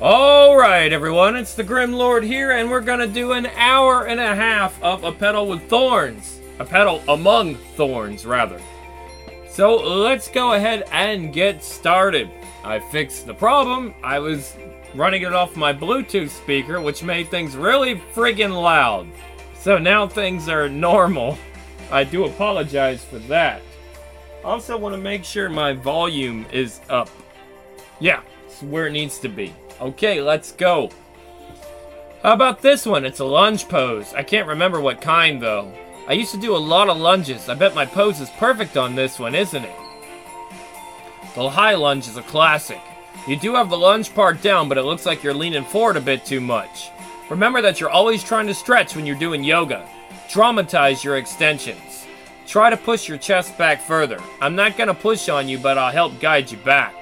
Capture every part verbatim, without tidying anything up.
Alright everyone, it's the Grim Lord here, and we're gonna do an hour and a half of A Petal with Thorns. A Petal Among Thorns, rather. So let's go ahead and get started. I fixed the problem. I was running it off my Bluetooth speaker, which made things really friggin' loud. So now things are normal. I do apologize for that. Also want to make sure my volume is up. Yeah, it's where it needs to be. Okay, let's go. How about this one? It's a lunge pose. I can't remember what kind, though. I used to do a lot of lunges. I bet my pose is perfect on this one, isn't it? The high lunge is a classic. You do have the lunge part down, but it looks like you're leaning forward a bit too much. Remember that you're always trying to stretch when you're doing yoga. Dramatize your extensions. Try to push your chest back further. I'm not going to push on you, but I'll help guide you back.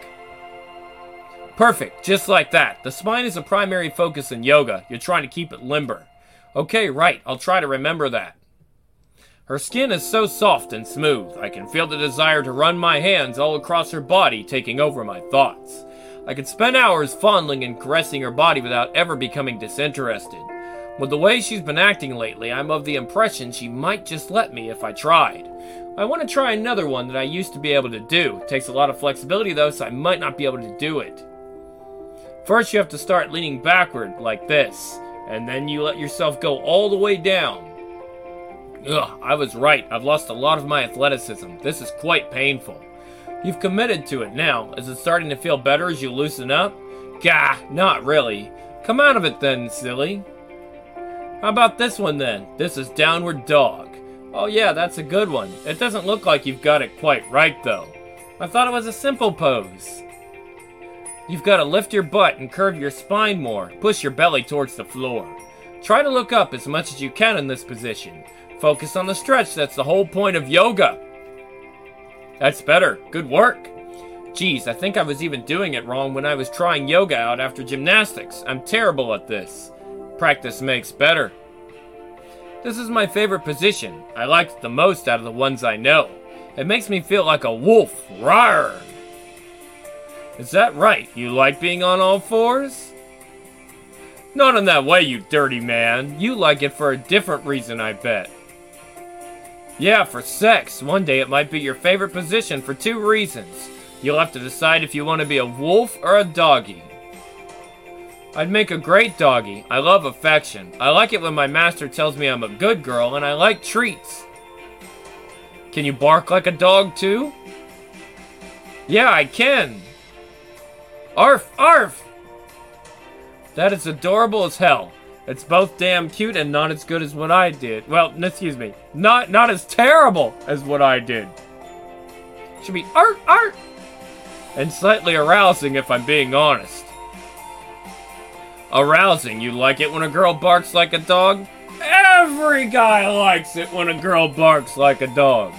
Perfect, just like that. The spine is a primary focus in yoga. You're trying to keep it limber. Okay, right, I'll try to remember that. Her skin is so soft and smooth. I can feel the desire to run my hands all across her body, taking over my thoughts. I could spend hours fondling and caressing her body without ever becoming disinterested. With the way she's been acting lately, I'm of the impression she might just let me if I tried. I want to try another one that I used to be able to do. It takes a lot of flexibility though, so I might not be able to do it. First, you have to start leaning backward, like this, and then you let yourself go all the way down. Ugh, I was right. I've lost a lot of my athleticism. This is quite painful. You've committed to it now. Is it starting to feel better as you loosen up? Gah, not really. Come out of it then, silly. How about this one then? This is Downward Dog. Oh yeah, that's a good one. It doesn't look like you've got it quite right, though. I thought it was a simple pose. You've got to lift your butt and curve your spine more. Push your belly towards the floor. Try to look up as much as you can in this position. Focus on the stretch. That's the whole point of yoga. That's better. Good work. Geez, I think I was even doing it wrong when I was trying yoga out after gymnastics. I'm terrible at this. Practice makes better. This is my favorite position. I like it the most out of the ones I know. It makes me feel like a wolf. Rawr! Is that right? You like being on all fours? Not in that way, you dirty man. You like it for a different reason, I bet. Yeah, for sex. One day it might be your favorite position for two reasons. You'll have to decide if you want to be a wolf or a doggy. I'd make a great doggy. I love affection. I like it when my master tells me I'm a good girl, and I like treats. Can you bark like a dog too? Yeah, I can. Arf! Arf! That is adorable as hell. It's both damn cute and not as good as what I did. Well, excuse me. Not not as terrible as what I did. Should be art, art! And slightly arousing if I'm being honest. Arousing? You like it when a girl barks like a dog? Every guy likes it when a girl barks like a dog.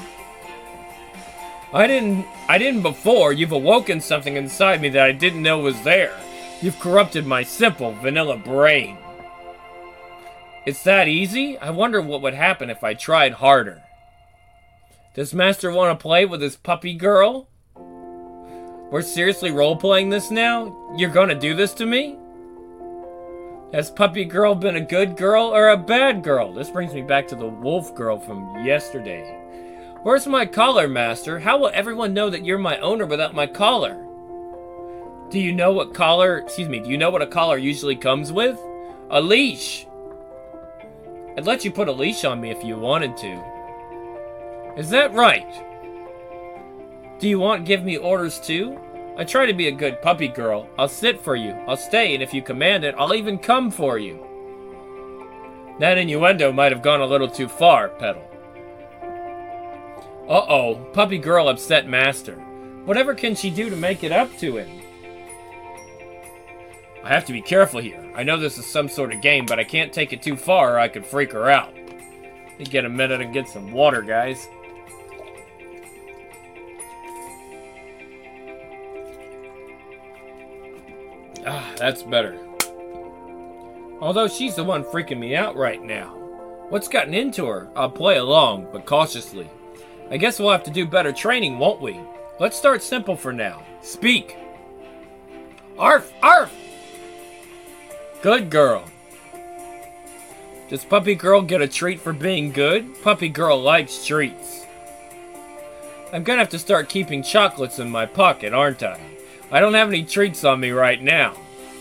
I didn't... I didn't before. You've awoken something inside me that I didn't know was there. You've corrupted my simple, vanilla brain. It's that easy? I wonder what would happen if I tried harder. Does Master want to play with his puppy girl? We're seriously role-playing this now? You're gonna do this to me? Has puppy girl been a good girl or a bad girl? This brings me back to the wolf girl from yesterday. Where's my collar, Master? How will everyone know that you're my owner without my collar? Do you know what collar... Excuse me, do you know what a collar usually comes with? A leash! I'd let you put a leash on me if you wanted to. Is that right? Do you want to give me orders too? I try to be a good puppy girl. I'll sit for you. I'll stay, and if you command it, I'll even come for you. That innuendo might have gone a little too far, Petal. Uh-oh, puppy girl upset Master. Whatever can she do to make it up to him? I have to be careful here. I know this is some sort of game, but I can't take it too far or I could freak her out. Let me get a minute and get some water, guys. Ah, that's better. Although she's the one freaking me out right now. What's gotten into her? I'll play along, but cautiously. I guess we'll have to do better training, won't we? Let's start simple for now. Speak. Arf! Arf! Good girl. Does Puppy Girl get a treat for being good? Puppy Girl likes treats. I'm gonna have to start keeping chocolates in my pocket, aren't I? I don't have any treats on me right now.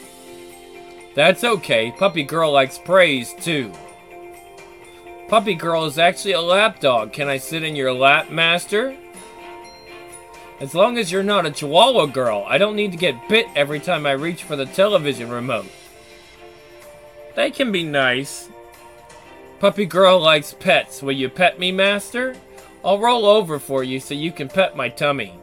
That's okay. Puppy Girl likes praise, too. Puppy Girl is actually a lapdog. Can I sit in your lap, Master? As long as you're not a Chihuahua girl, I don't need to get bit every time I reach for the television remote. They can be nice. Puppy Girl likes pets. Will you pet me, Master? I'll roll over for you so you can pet my tummy.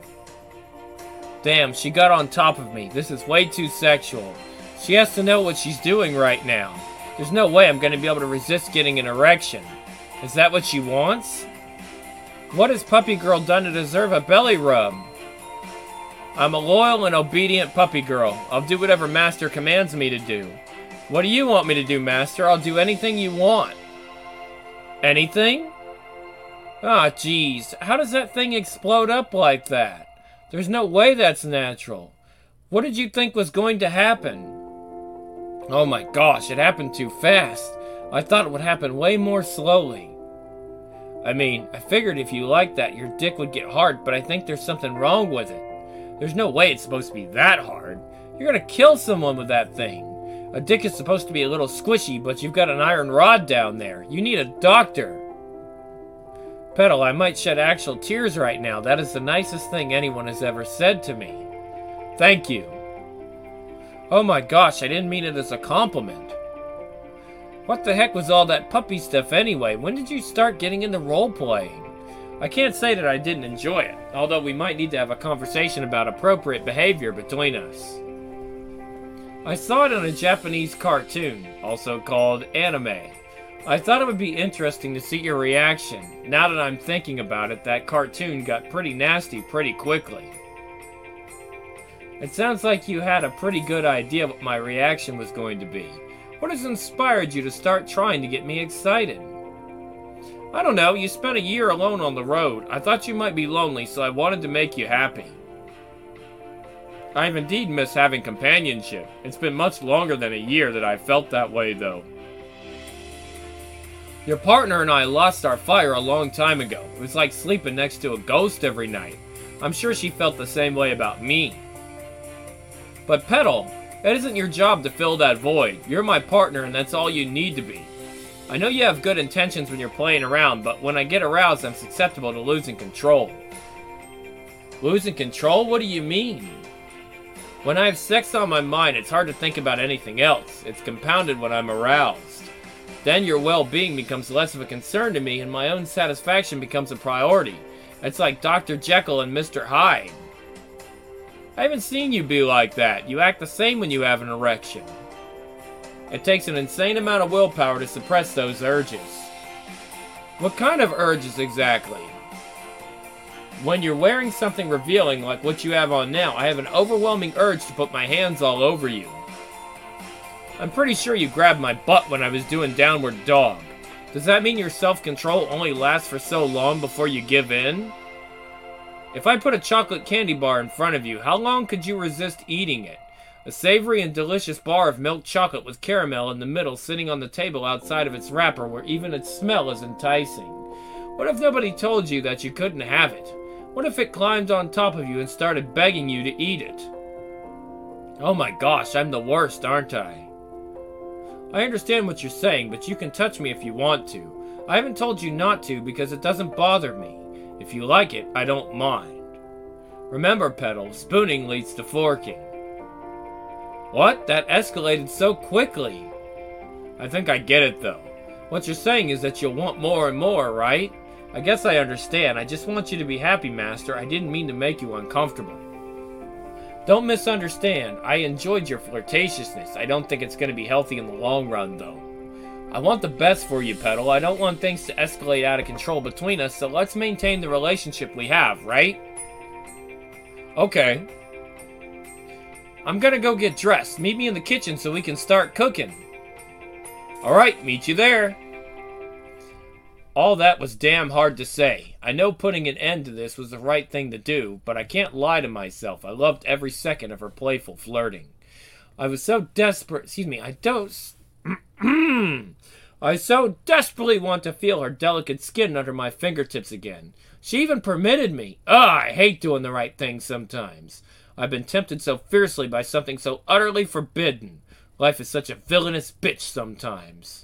Damn, she got on top of me. This is way too sexual. She has to know what she's doing right now. There's no way I'm going to be able to resist getting an erection. Is that what she wants? What has Puppy Girl done to deserve a belly rub? I'm a loyal and obedient Puppy Girl. I'll do whatever Master commands me to do. What do you want me to do, Master? I'll do anything you want. Anything? Ah, jeez. How does that thing explode up like that? There's no way that's natural. What did you think was going to happen? Oh my gosh, it happened too fast. I thought it would happen way more slowly. I mean, I figured if you liked that, your dick would get hard, but I think there's something wrong with it. There's no way it's supposed to be that hard. You're gonna kill someone with that thing. A dick is supposed to be a little squishy, but you've got an iron rod down there. You need a doctor. Petal, I might shed actual tears right now. That is the nicest thing anyone has ever said to me. Thank you. Oh my gosh, I didn't mean it as a compliment. What the heck was all that puppy stuff anyway? When did you start getting into role-playing? I can't say that I didn't enjoy it, although we might need to have a conversation about appropriate behavior between us. I saw it in a Japanese cartoon, also called anime. I thought it would be interesting to see your reaction. Now that I'm thinking about it, that cartoon got pretty nasty pretty quickly. It sounds like you had a pretty good idea what my reaction was going to be. What has inspired you to start trying to get me excited? I don't know, you spent a year alone on the road. I thought you might be lonely, so I wanted to make you happy. I've indeed missed having companionship. It's been much longer than a year that I've felt that way, though. Your partner and I lost our fire a long time ago. It was like sleeping next to a ghost every night. I'm sure she felt the same way about me. But Petal, it isn't your job to fill that void. You're my partner and that's all you need to be. I know you have good intentions when you're playing around, but when I get aroused, I'm susceptible to losing control. Losing control? What do you mean? When I have sex on my mind, it's hard to think about anything else. It's compounded when I'm aroused. Then your well-being becomes less of a concern to me and my own satisfaction becomes a priority. It's like Doctor Jekyll and Mister Hyde. I haven't seen you be like that. You act the same when you have an erection. It takes an insane amount of willpower to suppress those urges. What kind of urges exactly? When you're wearing something revealing like what you have on now, I have an overwhelming urge to put my hands all over you. I'm pretty sure you grabbed my butt when I was doing Downward Dog. Does that mean your self-control only lasts for so long before you give in? If I put a chocolate candy bar in front of you, how long could you resist eating it? A savory and delicious bar of milk chocolate with caramel in the middle sitting on the table outside of its wrapper where even its smell is enticing. What if nobody told you that you couldn't have it? What if it climbed on top of you and started begging you to eat it? Oh my gosh, I'm the worst, aren't I? I understand what you're saying, but you can touch me if you want to. I haven't told you not to because it doesn't bother me. If you like it, I don't mind. Remember, Petal, spooning leads to forking. What? That escalated so quickly. I think I get it, though. What you're saying is that you'll want more and more, right? I guess I understand. I just want you to be happy, Master. I didn't mean to make you uncomfortable. Don't misunderstand. I enjoyed your flirtatiousness. I don't think it's going to be healthy in the long run, though. I want the best for you, Petal. I don't want things to escalate out of control between us, so let's maintain the relationship we have, right? Okay. I'm gonna go get dressed. Meet me in the kitchen so we can start cooking. Alright, meet you there. All that was damn hard to say. I know putting an end to this was the right thing to do, but I can't lie to myself. I loved every second of her playful flirting. I was so desperate. Excuse me. I don't. I so desperately want to feel her delicate skin under my fingertips again. She even permitted me. Ugh, I hate doing the right thing sometimes. I've been tempted so fiercely by something so utterly forbidden. Life is such a villainous bitch sometimes.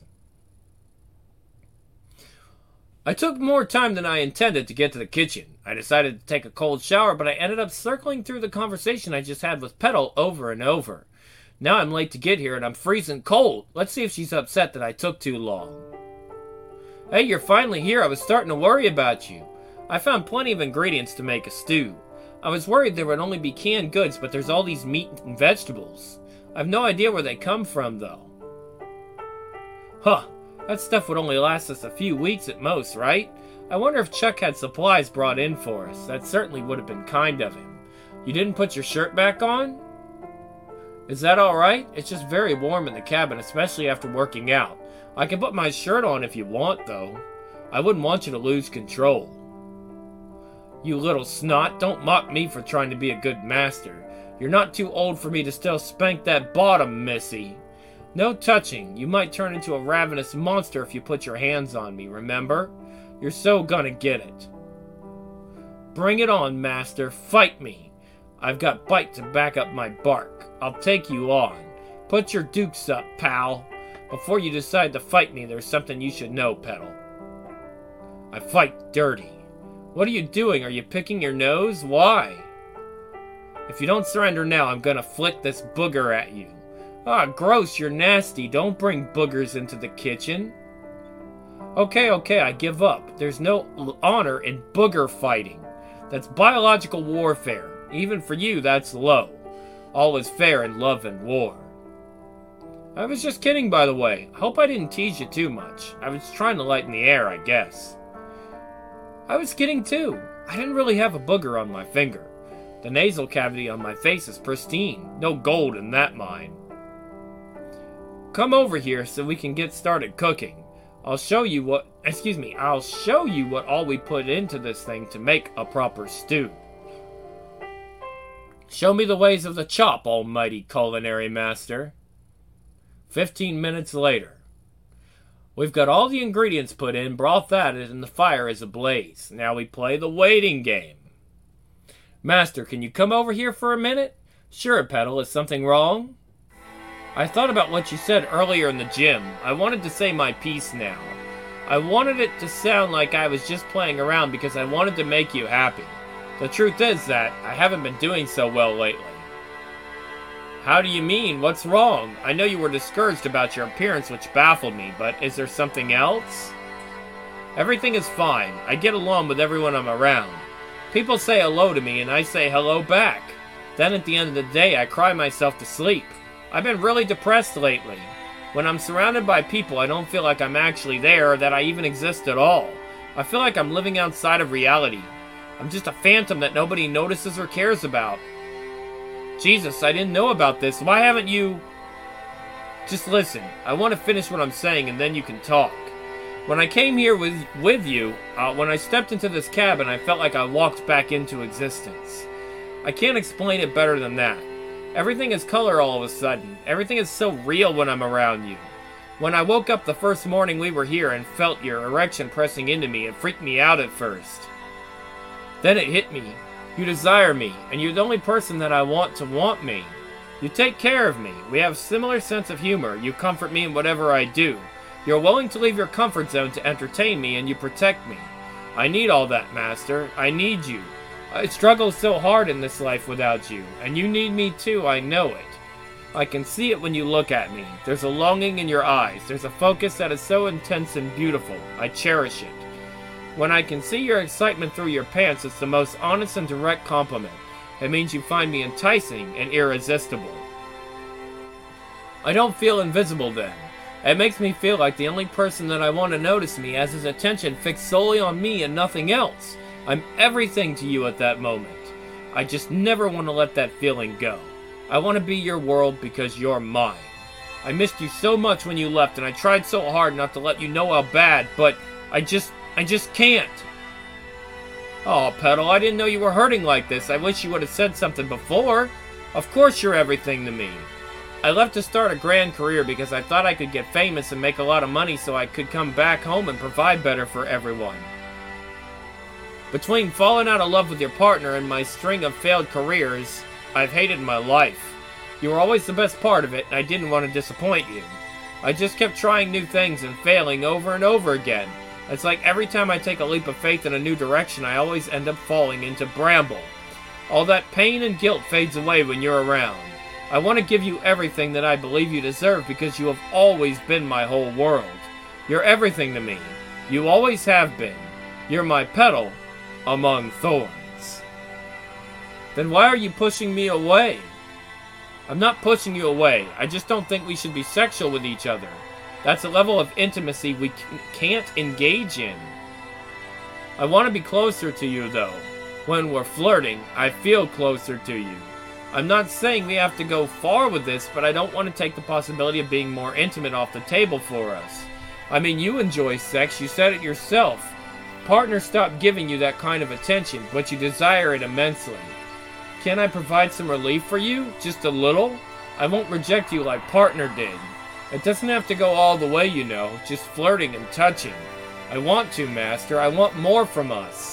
I took more time than I intended to get to the kitchen. I decided to take a cold shower, but I ended up circling through the conversation I just had with Petal over and over. Now I'm late to get here and I'm freezing cold. Let's see if she's upset that I took too long. Hey, you're finally here. I was starting to worry about you. I found plenty of ingredients to make a stew. I was worried there would only be canned goods, but there's all these meat and vegetables. I have no idea where they come from, though. Huh. That stuff would only last us a few weeks at most, right? I wonder if Chuck had supplies brought in for us. That certainly would have been kind of him. You didn't put your shirt back on? Is that alright? It's just very warm in the cabin, especially after working out. I can put my shirt on if you want, though. I wouldn't want you to lose control. You little snot, don't mock me for trying to be a good master. You're not too old for me to still spank that bottom, missy. No touching. You might turn into a ravenous monster if you put your hands on me, remember? You're so gonna get it. Bring it on, master. Fight me. I've got bite to back up my bark. I'll take you on. Put your dukes up, pal. Before you decide to fight me, there's something you should know, Petal. I fight dirty. What are you doing? Are you picking your nose? Why? If you don't surrender now, I'm gonna flick this booger at you. Ah, gross, you're nasty. Don't bring boogers into the kitchen. Okay, okay, I give up. There's no honor in booger fighting. That's biological warfare. Even for you, that's low. All is fair in love and war. I was just kidding, by the way. I hope I didn't tease you too much. I was trying to lighten the air, I guess. I was kidding too. I didn't really have a booger on my finger. The nasal cavity on my face is pristine. No gold in that mine. Come over here so we can get started cooking. I'll show you what, excuse me, I'll show you what all we put into this thing to make a proper stew. Show me the ways of the chop, almighty culinary master. Fifteen minutes later. We've got all the ingredients put in, broth added, and the fire is ablaze. Now we play the waiting game. Master, can you come over here for a minute? Sure, Petal. Is something wrong? I thought about what you said earlier in the gym. I wanted to say my piece now. I wanted it to sound like I was just playing around because I wanted to make you happy. The truth is that I haven't been doing so well lately. How do you mean? What's wrong? I know you were discouraged about your appearance, which baffled me, but is there something else? Everything is fine. I get along with everyone I'm around. People say hello to me, and I say hello back. Then at the end of the day, I cry myself to sleep. I've been really depressed lately. When I'm surrounded by people, I don't feel like I'm actually there or that I even exist at all. I feel like I'm living outside of reality. I'm just a phantom that nobody notices or cares about. Jesus, I didn't know about this. Why haven't you... Just listen. I want to finish what I'm saying and then you can talk. When I came here with, with you, uh, when I stepped into this cabin, I felt like I walked back into existence. I can't explain it better than that. Everything is color all of a sudden. Everything is so real when I'm around you. When I woke up the first morning we were here and felt your erection pressing into me, it freaked me out at first. Then it hit me. You desire me, and you're the only person that I want to want me. You take care of me. We have a similar sense of humor. You comfort me in whatever I do. You're willing to leave your comfort zone to entertain me, and you protect me. I need all that, Master. I need you. I struggle so hard in this life without you, and you need me too, I know it. I can see it when you look at me. There's a longing in your eyes. There's a focus that is so intense and beautiful. I cherish it. When I can see your excitement through your pants, it's the most honest and direct compliment. It means you find me enticing and irresistible. I don't feel invisible then. It makes me feel like the only person that I want to notice me has his attention fixed solely on me and nothing else. I'm everything to you at that moment. I just never want to let that feeling go. I want to be your world because you're mine. I missed you so much when you left, and I tried so hard not to let you know how bad, but I just, I just can't. Oh, Petal, I didn't know you were hurting like this. I wish you would have said something before. Of course you're everything to me. I left to start a grand career because I thought I could get famous and make a lot of money so I could come back home and provide better for everyone. Between falling out of love with your partner and my string of failed careers, I've hated my life. You were always the best part of it, and I didn't want to disappoint you. I just kept trying new things and failing over and over again. It's like every time I take a leap of faith in a new direction, I always end up falling into bramble. All that pain and guilt fades away when you're around. I want to give you everything that I believe you deserve because you have always been my whole world. You're everything to me. You always have been. You're my petal among thorns. Then why are you pushing me away? I'm not pushing you away. I just don't think we should be sexual with each other. That's a level of intimacy we can't engage in. I want to be closer to you, though. When we're flirting, I feel closer to you. I'm not saying we have to go far with this, but I don't want to take the possibility of being more intimate off the table for us. I mean, you enjoy sex, you said it yourself. Partners stop giving you that kind of attention, but you desire it immensely. Can I provide some relief for you? Just a little? I won't reject you like partner did. It doesn't have to go all the way, you know, just flirting and touching. I want to, Master. I want more from us.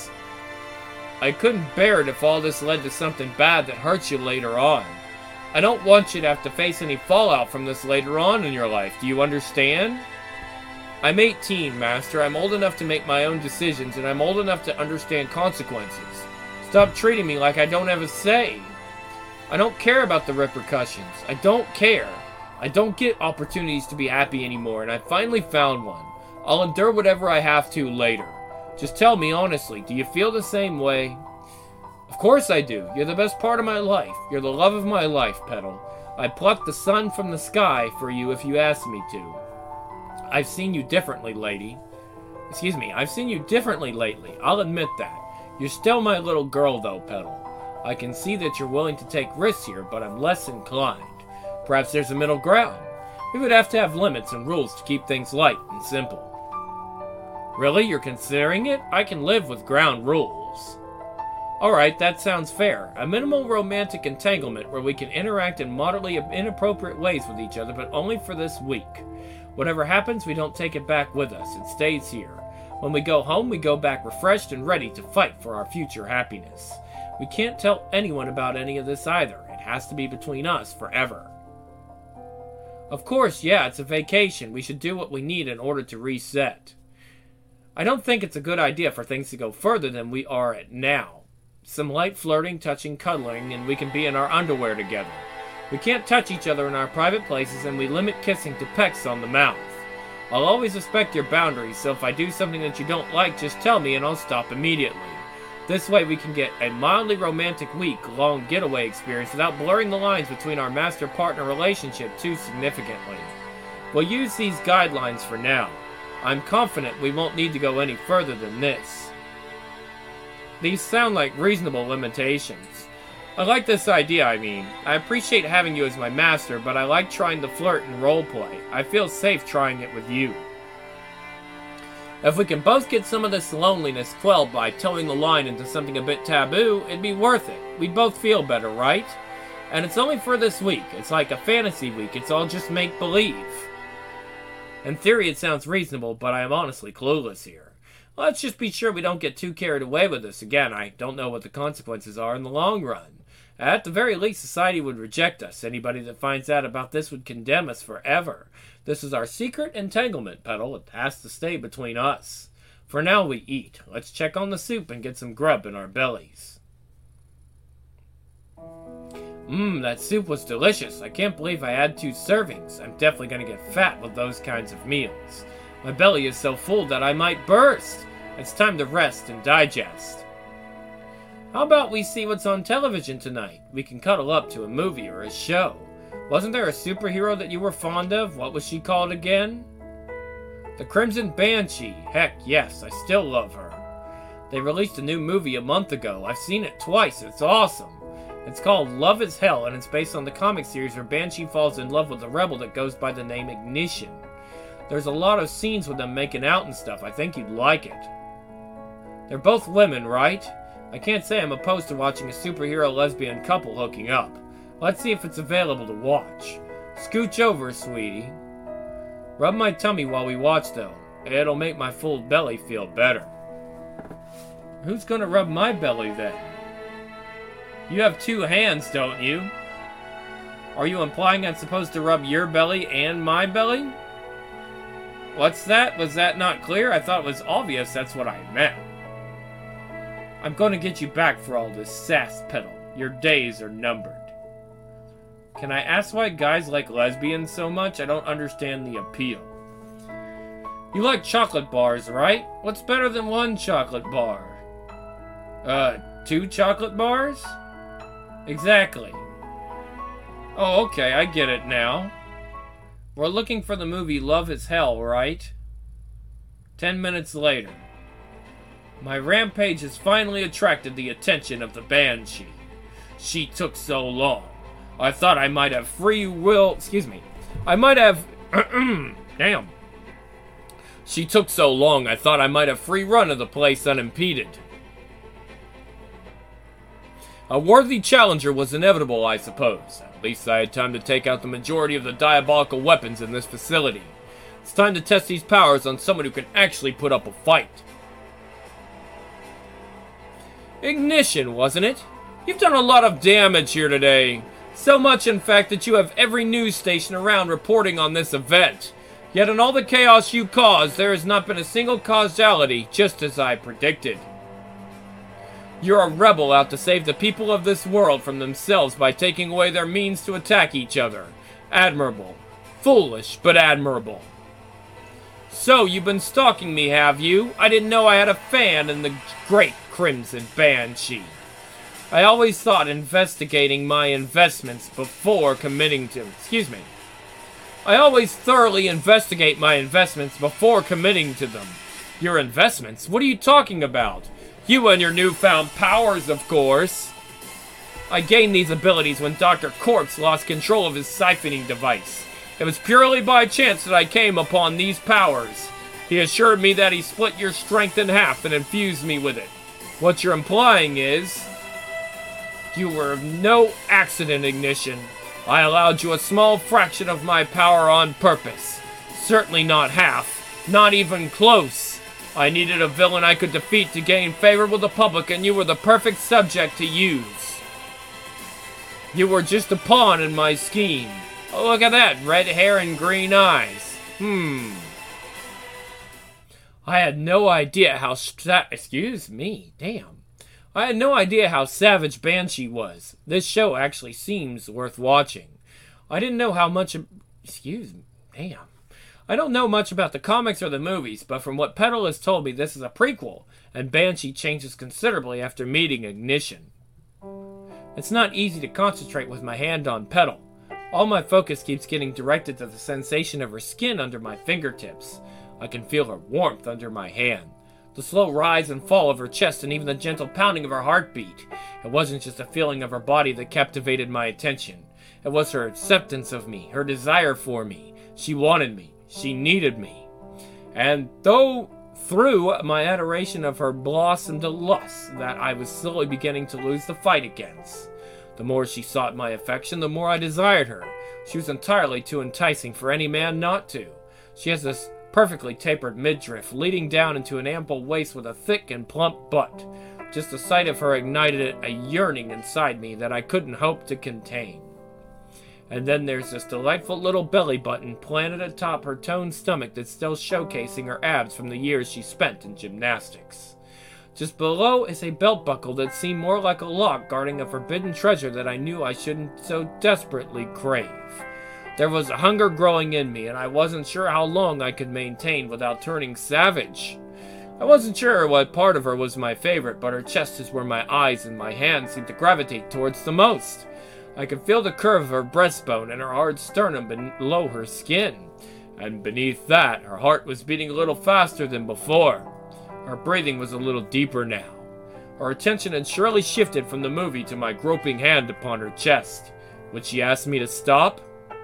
I couldn't bear it if all this led to something bad that hurts you later on. I don't want you to have to face any fallout from this later on in your life. Do you understand? I'm eighteen, Master. I'm old enough to make my own decisions, and I'm old enough to understand consequences. Stop treating me like I don't have a say. I don't care about the repercussions. I don't care. I don't get opportunities to be happy anymore, and I finally found one. I'll endure whatever I have to later. Just tell me honestly, do you feel the same way? Of course I do. You're the best part of my life. You're the love of my life, Petal. I'd pluck the sun from the sky for you if you asked me to. I've seen you differently, lady. Excuse me, I've seen you differently lately. I'll admit that. You're still my little girl, though, Petal. I can see that you're willing to take risks here, but I'm less inclined. Perhaps there's a middle ground. We would have to have limits and rules to keep things light and simple. Really? You're considering it? I can live with ground rules. Alright, that sounds fair. A minimal romantic entanglement where we can interact in moderately inappropriate ways with each other, but only for this week. Whatever happens, we don't take it back with us. It stays here. When we go home, we go back refreshed and ready to fight for our future happiness. We can't tell anyone about any of this either. It has to be between us forever. Of course, yeah, it's a vacation. We should do what we need in order to reset. I don't think it's a good idea for things to go further than we are at now. Some light flirting, touching, cuddling, and we can be in our underwear together. We can't touch each other in our private places, and we limit kissing to pecks on the mouth. I'll always respect your boundaries, so if I do something that you don't like, just tell me and I'll stop immediately. This way we can get a mildly romantic week-long getaway experience without blurring the lines between our master-partner relationship too significantly. We'll use these guidelines for now. I'm confident we won't need to go any further than this. These sound like reasonable limitations. I like this idea, I mean. I appreciate having you as my master, but I like trying to flirt and roleplay. I feel safe trying it with you. If we can both get some of this loneliness quelled by towing the line into something a bit taboo, it'd be worth it. We'd both feel better, right? And it's only for this week. It's like a fantasy week. It's all just make-believe. In theory, it sounds reasonable, but I am honestly clueless here. Let's just be sure we don't get too carried away with this. Again, I don't know what the consequences are in the long run. At the very least, society would reject us. Anybody that finds out about this would condemn us forever. This is our secret entanglement, Petal. It has to stay between us. For now, we eat. Let's check on the soup and get some grub in our bellies. Mmm, that soup was delicious. I can't believe I had two servings. I'm definitely going to get fat with those kinds of meals. My belly is so full that I might burst. It's time to rest and digest. How about we see what's on television tonight? We can cuddle up to a movie or a show. Wasn't there a superhero that you were fond of? What was she called again? The Crimson Banshee. Heck, yes, I still love her. They released a new movie a month ago. I've seen it twice. It's awesome. It's called Love is Hell, and it's based on the comic series where Banshee falls in love with a rebel that goes by the name Ignition. There's a lot of scenes with them making out and stuff. I think you'd like it. They're both women, right? I can't say I'm opposed to watching a superhero lesbian couple hooking up. Let's see if it's available to watch. Scooch over, sweetie. Rub my tummy while we watch, though. It'll make my full belly feel better. Who's gonna rub my belly, then? You have two hands, don't you? Are you implying I'm supposed to rub your belly and my belly? What's that? Was that not clear? I thought it was obvious that's what I meant. I'm gonna get you back for all this sass, Petal. Your days are numbered. Can I ask why guys like lesbians so much? I don't understand the appeal. You like chocolate bars, right? What's better than one chocolate bar? Uh, two chocolate bars? Exactly. Oh, okay, I get it now. We're looking for the movie Love is Hell, right? Ten minutes later. My rampage has finally attracted the attention of the Banshee. She took so long. I thought I might have free will... Excuse me. I might have... Damn. She took so long, I thought I might have free run of the place unimpeded. A worthy challenger was inevitable, I suppose. At least I had time to take out the majority of the diabolical weapons in this facility. It's time to test these powers on someone who can actually put up a fight. Ignition, wasn't it? You've done a lot of damage here today. So much, in fact, that you have every news station around reporting on this event. Yet in all the chaos you caused, there has not been a single causality, just as I predicted. You're a rebel out to save the people of this world from themselves by taking away their means to attack each other. Admirable. Foolish, but admirable. So, you've been stalking me, have you? I didn't know I had a fan in the great Crimson Banshee. I always thought investigating my investments before committing to... Excuse me. I always thoroughly investigate my investments before committing to them. Your investments? What are you talking about? You and your newfound powers, of course. I gained these abilities when Doctor Corpse lost control of his siphoning device. It was purely by chance that I came upon these powers. He assured me that he split your strength in half and infused me with it. What you're implying is... You were no accident, Ignition. I allowed you a small fraction of my power on purpose. Certainly not half. Not even close. I needed a villain I could defeat to gain favor with the public, and you were the perfect subject to use. You were just a pawn in my scheme. Oh, look at that. Red hair and green eyes. Hmm. I had no idea how... Sta- Excuse me. Damn. I had no idea how savage Banshee was. This show actually seems worth watching. I didn't know how much... Excuse me. Damn. I don't know much about the comics or the movies, but from what Petal has told me, this is a prequel, and Banshee changes considerably after meeting Ignition. It's not easy to concentrate with my hand on Petal. All my focus keeps getting directed to the sensation of her skin under my fingertips. I can feel her warmth under my hand. The slow rise and fall of her chest and even the gentle pounding of her heartbeat. It wasn't just a feeling of her body that captivated my attention. It was her acceptance of me, her desire for me. She wanted me. She needed me. And though through my adoration of her blossomed a lust that I was slowly beginning to lose the fight against. The more she sought my affection, the more I desired her. She was entirely too enticing for any man not to. She has this perfectly tapered midriff, leading down into an ample waist with a thick and plump butt. Just the sight of her ignited a yearning inside me that I couldn't hope to contain. And then there's this delightful little belly button planted atop her toned stomach that's still showcasing her abs from the years she spent in gymnastics. Just below is a belt buckle that seemed more like a lock guarding a forbidden treasure that I knew I shouldn't so desperately crave. There was a hunger growing in me, and I wasn't sure how long I could maintain without turning savage. I wasn't sure what part of her was my favorite, but her chest is where my eyes and my hands seemed to gravitate towards the most. I could feel the curve of her breastbone and her hard sternum below her skin. And beneath that, her heart was beating a little faster than before. Her breathing was a little deeper now. Her attention had surely shifted from the movie to my groping hand upon her chest. Would she ask me to stop?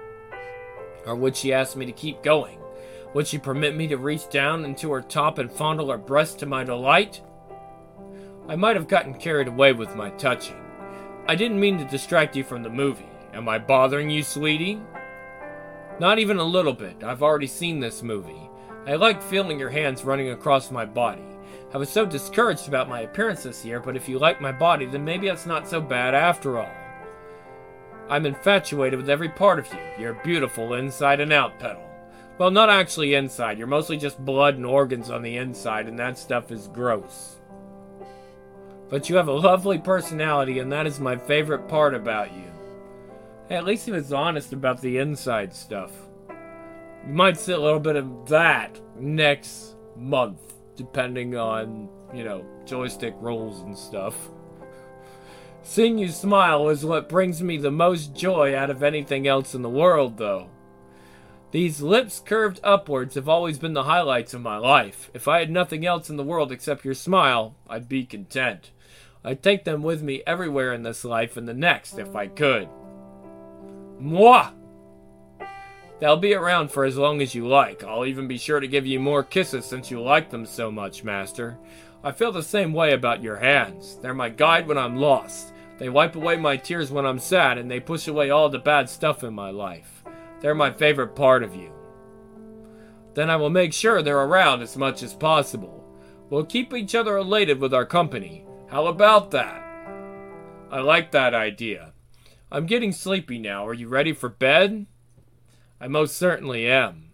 Or would she ask me to keep going? Would she permit me to reach down into her top and fondle her breast to my delight? I might have gotten carried away with my touching. I didn't mean to distract you from the movie. Am I bothering you, sweetie? Not even a little bit. I've already seen this movie. I like feeling your hands running across my body. I was so discouraged about my appearance this year, but if you like my body, then maybe it's not so bad after all. I'm infatuated with every part of you. You're beautiful inside and out, Petal. Well, not actually inside. You're mostly just blood and organs on the inside, and that stuff is gross. But you have a lovely personality, and that is my favorite part about you. Hey, at least he was honest about the inside stuff. You might see a little bit of that next month, depending on, you know, joystick rules and stuff. Seeing you smile is what brings me the most joy out of anything else in the world, though. These lips curved upwards have always been the highlights of my life. If I had nothing else in the world except your smile, I'd be content. I'd take them with me everywhere in this life and the next, if I could. Mwah! They'll be around for as long as you like. I'll even be sure to give you more kisses since you like them so much, Master. I feel the same way about your hands. They're my guide when I'm lost. They wipe away my tears when I'm sad, and they push away all the bad stuff in my life. They're my favorite part of you. Then I will make sure they're around as much as possible. We'll keep each other elated with our company. How about that? I like that idea. I'm getting sleepy now. Are you ready for bed? I most certainly am.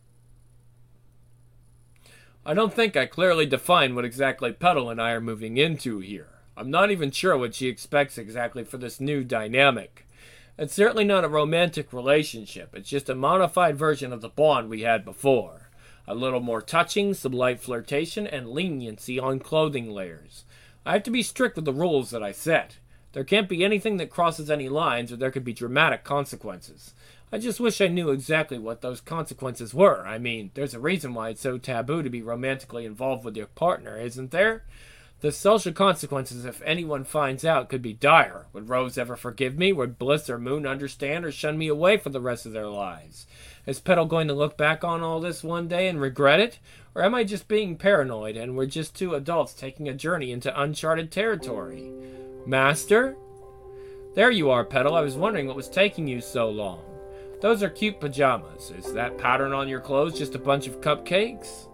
I don't think I clearly defined what exactly Petal and I are moving into here. I'm not even sure what she expects exactly for this new dynamic. It's certainly not a romantic relationship. It's just a modified version of the bond we had before. A little more touching, some light flirtation, and leniency on clothing layers. I have to be strict with the rules that I set. There can't be anything that crosses any lines, or there could be dramatic consequences. I just wish I knew exactly what those consequences were. I mean, there's a reason why it's so taboo to be romantically involved with your partner, isn't there? The social consequences, if anyone finds out, could be dire. Would Rose ever forgive me? Would Bliss or Moon understand or shun me away for the rest of their lives? Is Petal going to look back on all this one day and regret it? Or am I just being paranoid and we're just two adults taking a journey into uncharted territory? Master? There you are, Petal. I was wondering what was taking you so long. Those are cute pajamas. Is that pattern on your clothes just a bunch of cupcakes?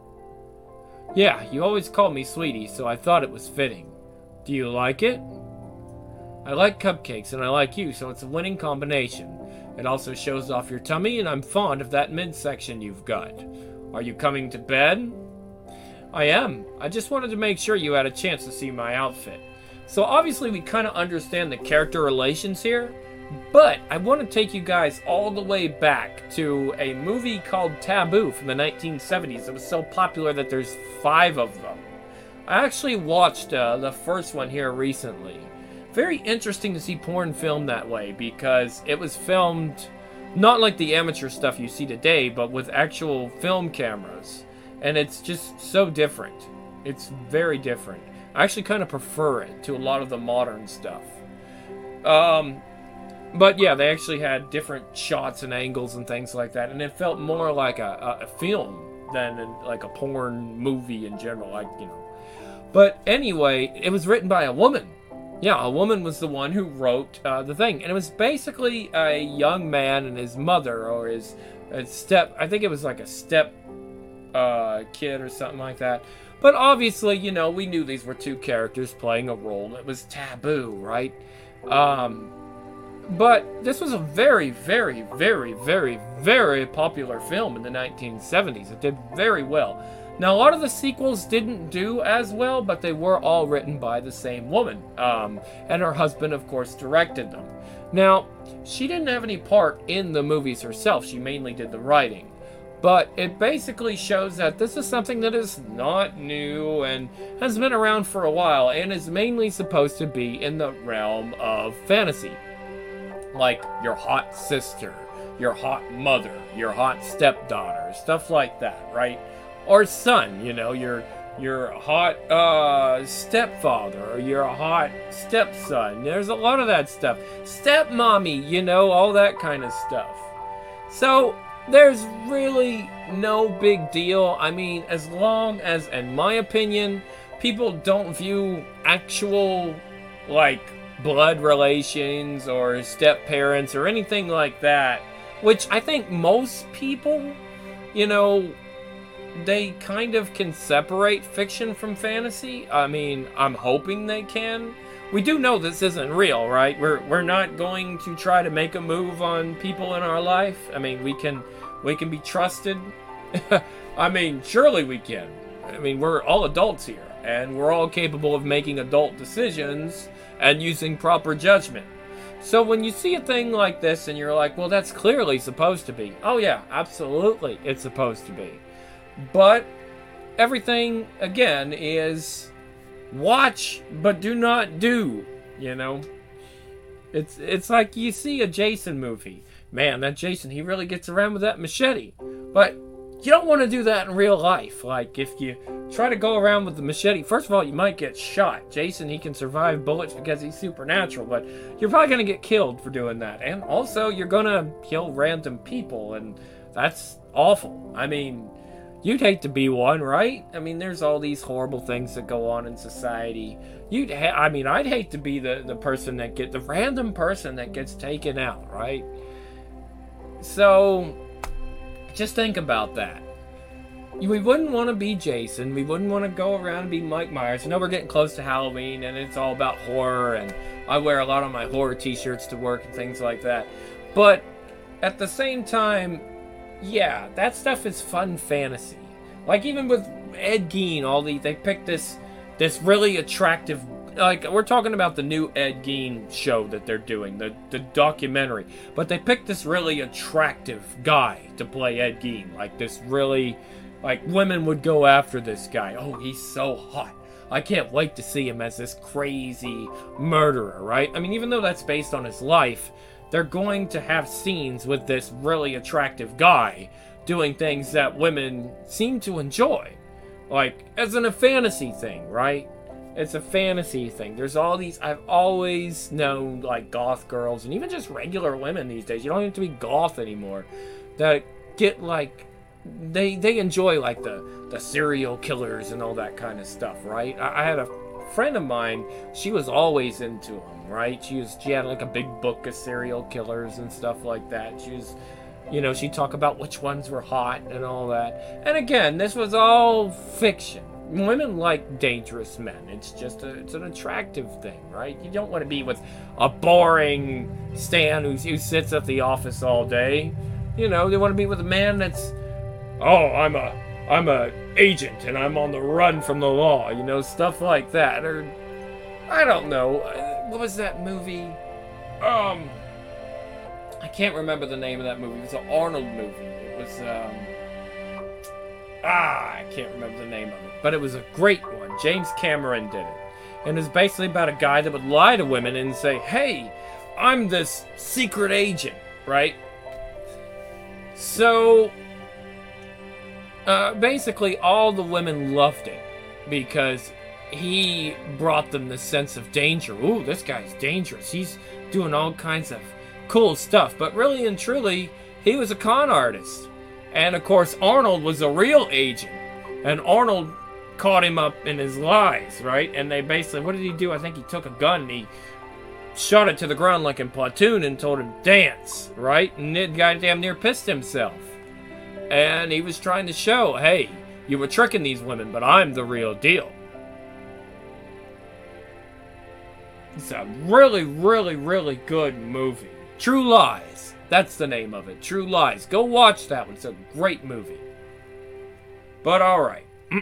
Yeah, you always call me sweetie, so I thought it was fitting. Do you like it? I like cupcakes and I like you, so it's a winning combination. It also shows off your tummy, and I'm fond of that midsection you've got. Are you coming to bed? I am. I just wanted to make sure you had a chance to see my outfit. So obviously we kind of understand the character relations here, but I want to take you guys all the way back to a movie called Taboo from the nineteen seventies. It was so popular that there's five of them. I actually watched uh, the first one here recently. Very interesting to see porn filmed that way because it was filmed not like the amateur stuff you see today, but with actual film cameras. And it's just so different. It's very different. I actually kind of prefer it to a lot of the modern stuff. Um... But yeah, they actually had different shots and angles and things like that, and it felt more like a, a, a film than in, like a porn movie in general, like, you know. But anyway, it was written by a woman. Yeah, a woman was the one who wrote uh, the thing, and it was basically a young man and his mother, or his, his step, I think it was like a step uh, kid or something like that. But obviously, you know, we knew these were two characters playing a role. It was taboo, right? Um... But this was a very, very, very, very, very popular film in the nineteen seventies. It did very well. Now, a lot of the sequels didn't do as well, but they were all written by the same woman. Um, and her husband, of course, directed them. Now, she didn't have any part in the movies herself. She mainly did the writing. But it basically shows that this is something that is not new and has been around for a while and is mainly supposed to be in the realm of fantasy. Like your hot sister, your hot mother, your hot stepdaughter, stuff like that, right? Or son, you know, your your hot uh, stepfather, or your hot stepson. There's a lot of that stuff. Stepmommy, you know, all that kind of stuff. So there's really no big deal. I mean, as long as, in my opinion, people don't view actual, like, blood relations or step parents or anything like that which I think most people, you know, they kind of can separate fiction from fantasy. I mean, I'm hoping they can. We do know this isn't real, right? We're we're not going to try to make a move on people in our life. I mean, we can we can be trusted. I mean, surely we can. I mean, we're all adults here, and we're all capable of making adult decisions and using proper judgment. So when you see a thing like this and you're like, well, that's clearly supposed to be. Oh yeah, absolutely, it's supposed to be. But everything, again, is watch, but do not do, you know? It's it's like you see a Jason movie. Man, that Jason, he really gets around with that machete. But you don't want to do that in real life. Like, if you try to go around with the machete, first of all, you might get shot. Jason, he can survive bullets because he's supernatural, but you're probably going to get killed for doing that. And also, you're going to kill random people, and that's awful. I mean, you'd hate to be one, right? I mean, there's all these horrible things that go on in society. You'd, ha- I mean, I'd hate to be the, the person that get, the random person that gets taken out, right? So, just think about that. We wouldn't want to be Jason. We wouldn't want to go around and be Mike Myers. I know we're getting close to Halloween, and it's all about horror, and I wear a lot of my horror t-shirts to work and things like that. But at the same time, yeah, that stuff is fun fantasy. Like, even with Ed Gein, all the they picked this this really attractive, like, we're talking about the new Ed Gein show that they're doing, the, the documentary. But they picked this really attractive guy to play Ed Gein. Like, this really, like, women would go after this guy. Oh, he's so hot. I can't wait to see him as this crazy murderer, right? I mean, even though that's based on his life, they're going to have scenes with this really attractive guy doing things that women seem to enjoy. Like, as in a fantasy thing, right? It's a fantasy thing. There's all these, I've always known, like, goth girls, and even just regular women these days, you don't have to be goth anymore, that get, like, they they enjoy, like, the, the serial killers and all that kind of stuff, right? I, I had a friend of mine, she was always into them, right? She was, she had, like, a big book of serial killers and stuff like that. She was, you know, she'd talk about which ones were hot and all that. And again, this was all fiction. Women like dangerous men. It's just a, it's an attractive thing, right? You don't want to be with a boring Stan who, who sits at the office all day. You know, they want to be with a man that's, oh, I'm a, I'm a agent and I'm on the run from the law. You know, stuff like that. Or, I don't know. What was that movie? Um, I can't remember the name of that movie. It was an Arnold movie. It was, um, ah, I can't remember the name of it. But it was a great one. James Cameron did it. And it's basically about a guy that would lie to women and say, hey, I'm this secret agent, right? So, uh, basically all the women loved it because he brought them the sense of danger. Ooh, this guy's dangerous. He's doing all kinds of cool stuff. But really and truly, he was a con artist. And of course, Arnold was a real agent. And Arnold caught him up in his lies, right? And they basically, what did he do? I think he took a gun and he shot it to the ground like in Platoon and told him, dance, right? And the guy damn near pissed himself. And he was trying to show, hey, you were tricking these women, but I'm the real deal. It's a really, really, really good movie. True Lies. That's the name of it. True Lies. Go watch that one. It's a great movie. But alright.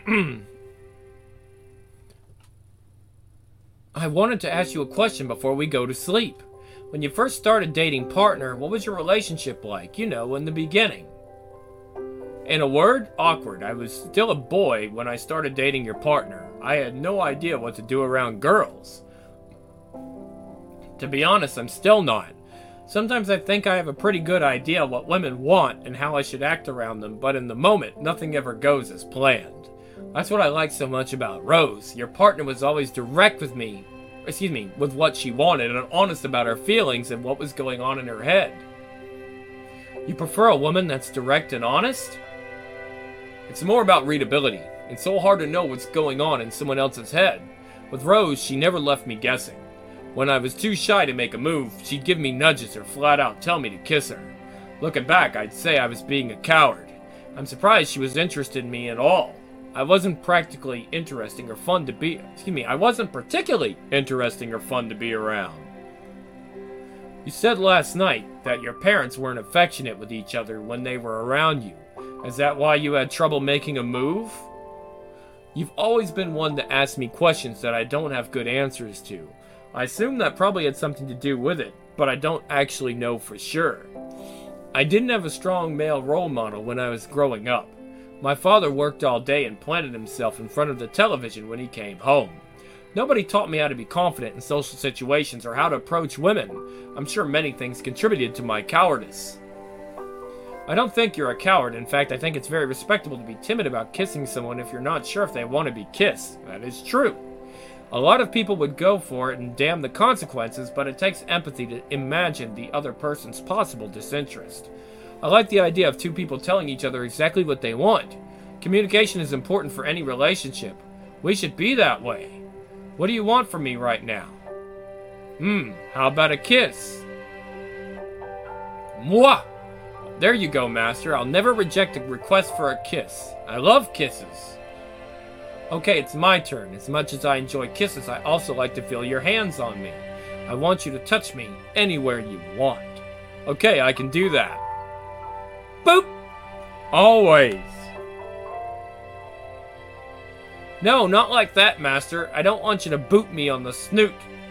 I wanted to ask you a question before we go to sleep. When you first started dating partner, what was your relationship like? You know, in the beginning. In a word, awkward. I was still a boy when I started dating your partner. I had no idea what to do around girls. To be honest, I'm still not. Sometimes I think I have a pretty good idea what women want and how I should act around them, but in the moment, nothing ever goes as planned. That's what I like so much about Rose. Your partner was always direct with me, excuse me, with what she wanted and honest about her feelings and what was going on in her head. You prefer a woman that's direct and honest? It's more about readability. It's so hard to know what's going on in someone else's head. With Rose, she never left me guessing. When I was too shy to make a move, she'd give me nudges or flat out tell me to kiss her. Looking back, I'd say I was being a coward. I'm surprised she was interested in me at all. I wasn't practically interesting or fun to be... Excuse me, I wasn't particularly interesting or fun to be around. You said last night that your parents weren't affectionate with each other when they were around you. Is that why you had trouble making a move? You've always been one to ask me questions that I don't have good answers to. I assume that probably had something to do with it, but I don't actually know for sure. I didn't have a strong male role model when I was growing up. My father worked all day and planted himself in front of the television when he came home. Nobody taught me how to be confident in social situations or how to approach women. I'm sure many things contributed to my cowardice. I don't think you're a coward. In fact, I think it's very respectable to be timid about kissing someone if you're not sure if they want to be kissed. That is true. A lot of people would go for it and damn the consequences, but it takes empathy to imagine the other person's possible disinterest. I like the idea of two people telling each other exactly what they want. Communication is important for any relationship. We should be that way. What do you want from me right now? Hmm, how about a kiss? Mwah! There you go, Master. I'll never reject a request for a kiss. I love kisses. Okay, it's my turn. As much as I enjoy kisses, I also like to feel your hands on me. I want you to touch me anywhere you want. Okay, I can do that. Boop! Always. No, not like that, Master. I don't want you to boot me on the snoot.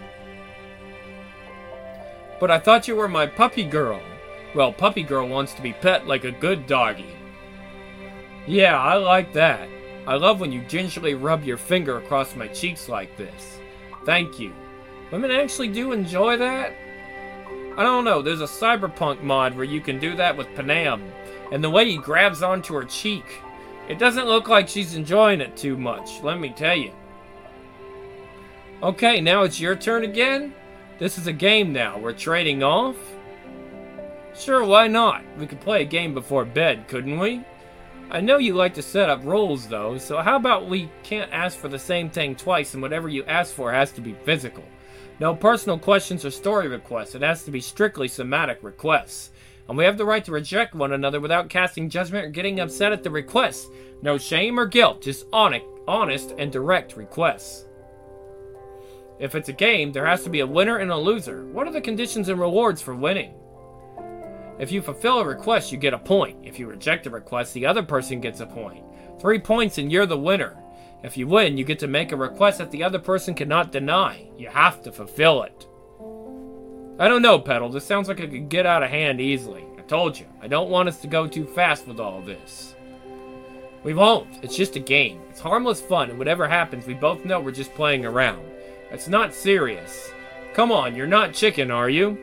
But I thought you were my puppy girl. Well, puppy girl wants to be pet like a good doggy. Yeah, I like that. I love when you gingerly rub your finger across my cheeks like this. Thank you. Women actually do enjoy that? I don't know, there's a cyberpunk mod where you can do that with Panam, and the way he grabs onto her cheek, it doesn't look like she's enjoying it too much, let me tell you. Okay, now it's your turn again? This is a game now, we're trading off? Sure, why not? We could play a game before bed, couldn't we? I know you like to set up rules, though, so how about we can't ask for the same thing twice, and whatever you ask for has to be physical. No personal questions or story requests. It has to be strictly somatic requests. And we have the right to reject one another without casting judgment or getting upset at the request. No shame or guilt, just honest and direct requests. If it's a game, there has to be a winner and a loser. What are the conditions and rewards for winning? If you fulfill a request, you get a point. If you reject a request, the other person gets a point. Three points and you're the winner. If you win, you get to make a request that the other person cannot deny. You have to fulfill it. I don't know, Petal. This sounds like it could get out of hand easily. I told you, I don't want us to go too fast with all this. We won't. It's just a game. It's harmless fun, and whatever happens, we both know we're just playing around. It's not serious. Come on, you're not chicken, are you?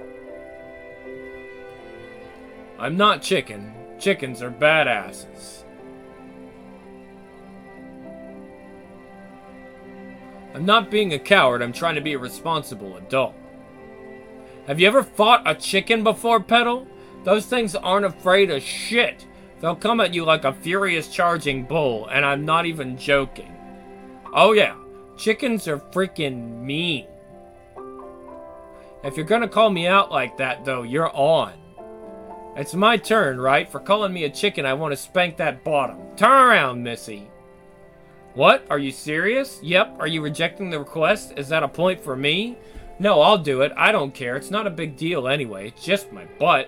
I'm not chicken. Chickens are badasses. I'm not being a coward, I'm trying to be a responsible adult. Have you ever fought a chicken before, Petal? Those things aren't afraid of shit. They'll come at you like a furious charging bull, and I'm not even joking. Oh yeah, chickens are freaking mean. If you're gonna call me out like that, though, you're on. It's my turn, right? For calling me a chicken, I want to spank that bottom. Turn around, Missy. What? Are you serious? Yep. Are you rejecting the request? Is that a point for me? No, I'll do it. I don't care. It's not a big deal anyway. It's just my butt.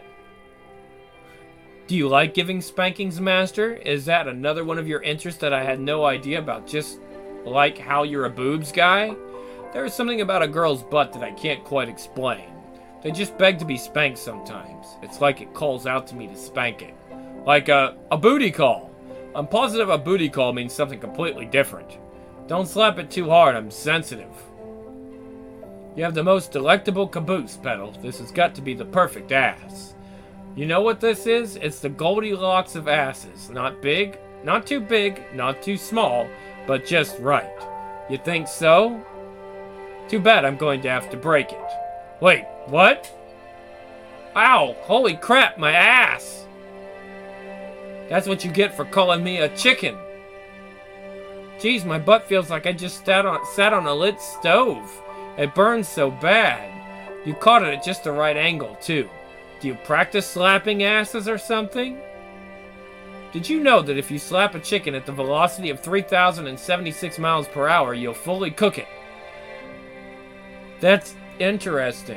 Do you like giving spankings, Master? Is that another one of your interests that I had no idea about, just like how you're a boobs guy? There is something about a girl's butt that I can't quite explain. They just beg to be spanked sometimes. It's like it calls out to me to spank it. Like a, a booty call. I'm positive a booty call means something completely different. Don't slap it too hard, I'm sensitive. You have the most delectable caboose, Petal. This has got to be the perfect ass. You know what this is? It's the Goldilocks of asses. Not big, not too big, not too small, but just right. You think so? Too bad I'm going to have to break it. Wait, what? Ow, holy crap, my ass! That's what you get for calling me a chicken. Jeez, my butt feels like I just sat on, sat on a lit stove. It burns so bad. You caught it at just the right angle, too. Do you practice slapping asses or something? Did you know that if you slap a chicken at the velocity of three thousand seventy-six miles per hour, you'll fully cook it? That's interesting.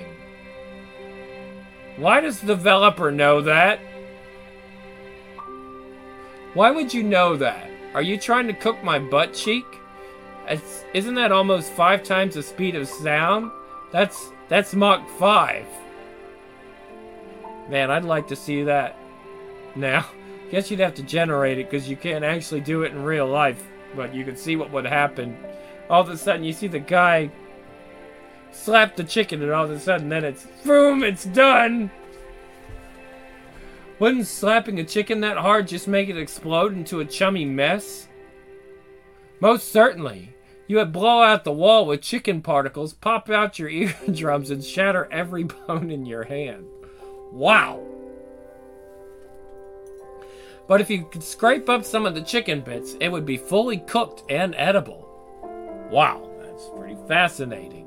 Why does the developer know that? Why would you know that? Are you trying to cook my butt cheek? It's, isn't that almost five times the speed of sound? That's that's Mach five. Man, I'd like to see that. Now, guess you'd have to generate it because you can't actually do it in real life. But you can see what would happen. All of a sudden, you see the guy slap the chicken, and all of a sudden, then it's boom, it's done. Wouldn't slapping a chicken that hard just make it explode into a chummy mess? Most certainly. You would blow out the wall with chicken particles, pop out your eardrums, and shatter every bone in your hand. Wow. But if you could scrape up some of the chicken bits, it would be fully cooked and edible. Wow, that's pretty fascinating.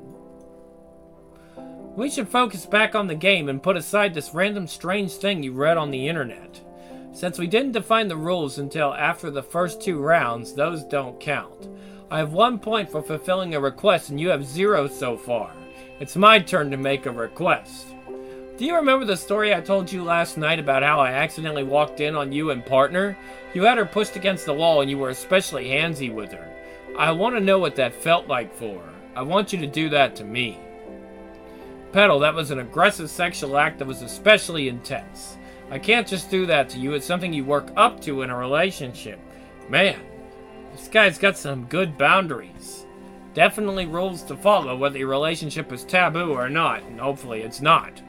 We should focus back on the game and put aside this random strange thing you read on the internet. Since we didn't define the rules until after the first two rounds, those don't count. I have one point for fulfilling a request and you have zero so far. It's my turn to make a request. Do you remember the story I told you last night about how I accidentally walked in on you and partner? You had her pushed against the wall and you were especially handsy with her. I want to know what that felt like for her. I want you to do that to me. Petal, that was an aggressive sexual act that was especially intense. I can't just do that to you. It's something you work up to in a relationship. Man, this guy's got some good boundaries. Definitely rules to follow whether your relationship is taboo or not, and hopefully it's not.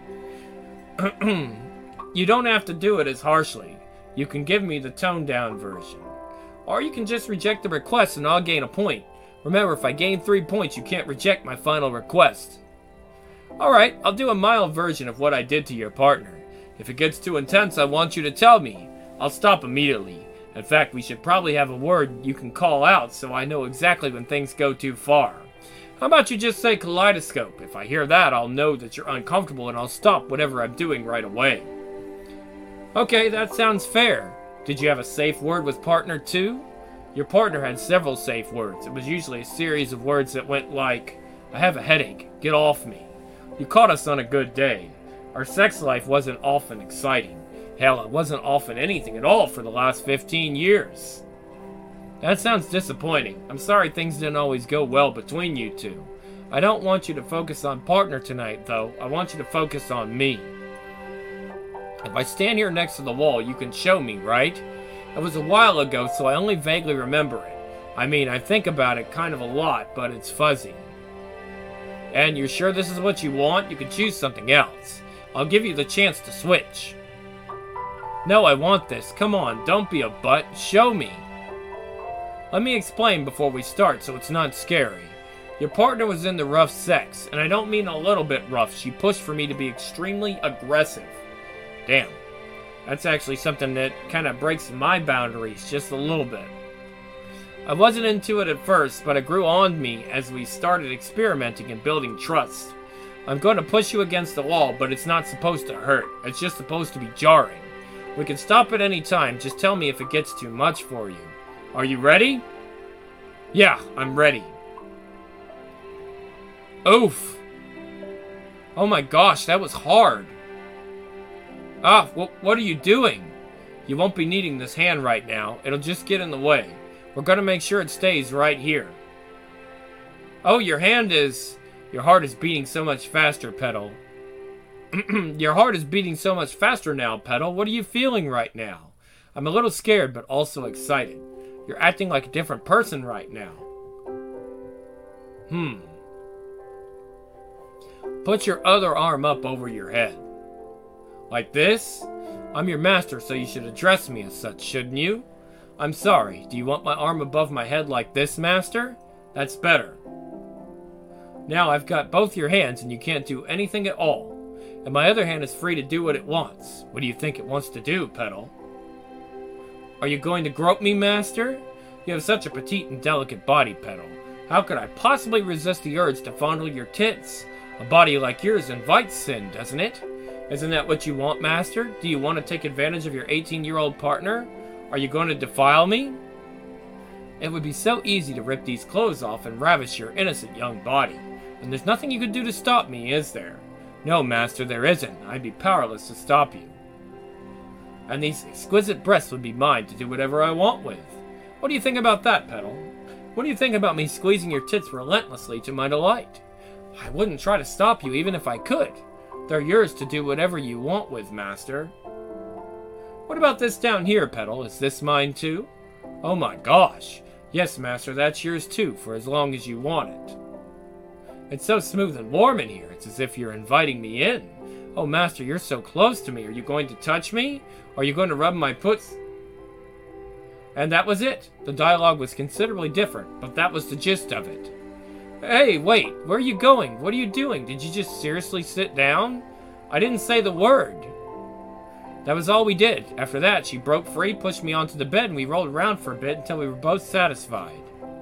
You don't have to do it as harshly. You can give me the toned-down version. Or you can just reject the request and I'll gain a point. Remember, if I gain three points, you can't reject my final request. Alright, I'll do a mild version of what I did to your partner. If it gets too intense, I want you to tell me. I'll stop immediately. In fact, we should probably have a word you can call out so I know exactly when things go too far. How about you just say kaleidoscope? If I hear that, I'll know that you're uncomfortable and I'll stop whatever I'm doing right away. Okay, that sounds fair. Did you have a safe word with partner too? Your partner had several safe words. It was usually a series of words that went like, I have a headache, get off me. You caught us on a good day. Our sex life wasn't often exciting. Hell, it wasn't often anything at all for the last fifteen years. That sounds disappointing. I'm sorry things didn't always go well between you two. I don't want you to focus on partner tonight, though. I want you to focus on me. If I stand here next to the wall, you can show me, right? It was a while ago, so I only vaguely remember it. I mean, I think about it kind of a lot, but it's fuzzy. And you're sure this is what you want? You can choose something else. I'll give you the chance to switch. No, I want this. Come on, don't be a butt. Show me. Let me explain before we start so it's not scary. Your partner was into rough sex, and I don't mean a little bit rough. She pushed for me to be extremely aggressive. Damn. That's actually something that kind of breaks my boundaries just a little bit. I wasn't into it at first, but it grew on me as we started experimenting and building trust. I'm going to push you against the wall, but it's not supposed to hurt. It's just supposed to be jarring. We can stop at any time. Just tell me if it gets too much for you. Are you ready? Yeah, I'm ready. Oof. Oh my gosh, that was hard. Ah, wh- what are you doing? You won't be needing this hand right now. It'll just get in the way. We're going to make sure it stays right here. Oh, your hand is... Your heart is beating so much faster, Petal. Your heart is beating so much faster now, Petal. What are you feeling right now? I'm a little scared, but also excited. You're acting like a different person right now. Hmm. Put your other arm up over your head. Like this? I'm your master, so you should address me as such, shouldn't you? I'm sorry. Do you want my arm above my head like this, master? That's better. Now I've got both your hands and you can't do anything at all. And my other hand is free to do what it wants. What do you think it wants to do, Petal? Are you going to grope me, master? You have such a petite and delicate body, Petal. How could I possibly resist the urge to fondle your tits? A body like yours invites sin, doesn't it? Isn't that what you want, Master? Do you want to take advantage of your eighteen-year-old partner? Are you going to defile me? It would be so easy to rip these clothes off and ravish your innocent young body. And there's nothing you could do to stop me, is there? No, Master, there isn't. I'd be powerless to stop you. And these exquisite breasts would be mine to do whatever I want with. What do you think about that, Petal? What do you think about me squeezing your tits relentlessly to my delight? I wouldn't try to stop you even if I could. They're yours to do whatever you want with, Master. What about this down here, Petal? Is this mine too? Oh my gosh. Yes, Master, that's yours too, for as long as you want it. It's so smooth and warm in here. It's as if you're inviting me in. Oh, Master, you're so close to me. Are you going to touch me? Are you going to rub my puts? And that was it. The dialogue was considerably different, but that was the gist of it. Hey, wait, where are you going? What are you doing? Did you just seriously sit down? I didn't say the word. That was all we did. After that, she broke free, pushed me onto the bed, and we rolled around for a bit until we were both satisfied.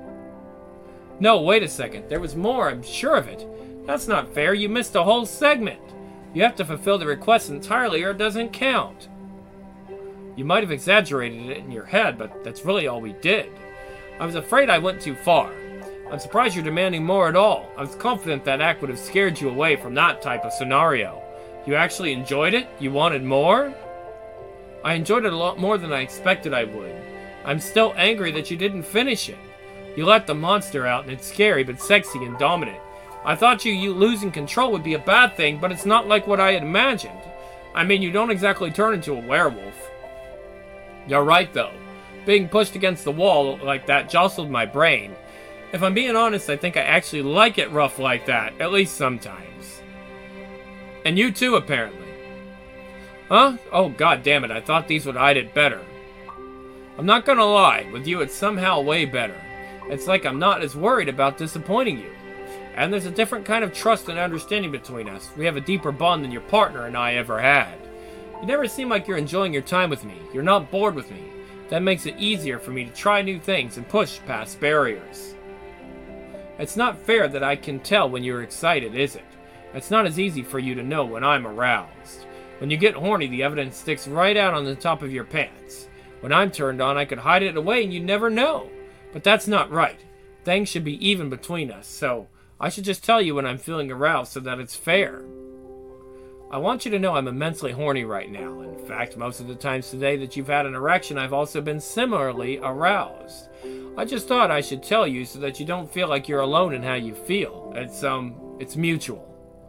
No, wait a second. There was more, I'm sure of it. That's not fair. You missed a whole segment. You have to fulfill the request entirely or it doesn't count. You might have exaggerated it in your head, but that's really all we did. I was afraid I went too far. I'm surprised you're demanding more at all. I was confident that act would have scared you away from that type of scenario. You actually enjoyed it? You wanted more? I enjoyed it a lot more than I expected I would. I'm still angry that you didn't finish it. You let the monster out and it's scary but sexy and dominant. I thought you, you losing control would be a bad thing, but it's not like what I had imagined. I mean, you don't exactly turn into a werewolf. You're right, though. Being pushed against the wall like that jostled my brain. If I'm being honest, I think I actually like it rough like that, at least sometimes. And you too, apparently. Huh? Oh, god damn it, I thought these would hide it better. I'm not gonna lie, with you it's somehow way better. It's like I'm not as worried about disappointing you. And there's a different kind of trust and understanding between us. We have a deeper bond than your partner and I ever had. You never seem like you're enjoying your time with me. You're not bored with me. That makes it easier for me to try new things and push past barriers. It's not fair that I can tell when you're excited, is it? It's not as easy for you to know when I'm aroused. When you get horny, the evidence sticks right out on the top of your pants. When I'm turned on, I could hide it away and you'd never know. But that's not right. Things should be even between us, so I should just tell you when I'm feeling aroused so that it's fair. I want you to know I'm immensely horny right now. In fact, most of the times today that you've had an erection, I've also been similarly aroused. I just thought I should tell you so that you don't feel like you're alone in how you feel. It's, um, it's mutual.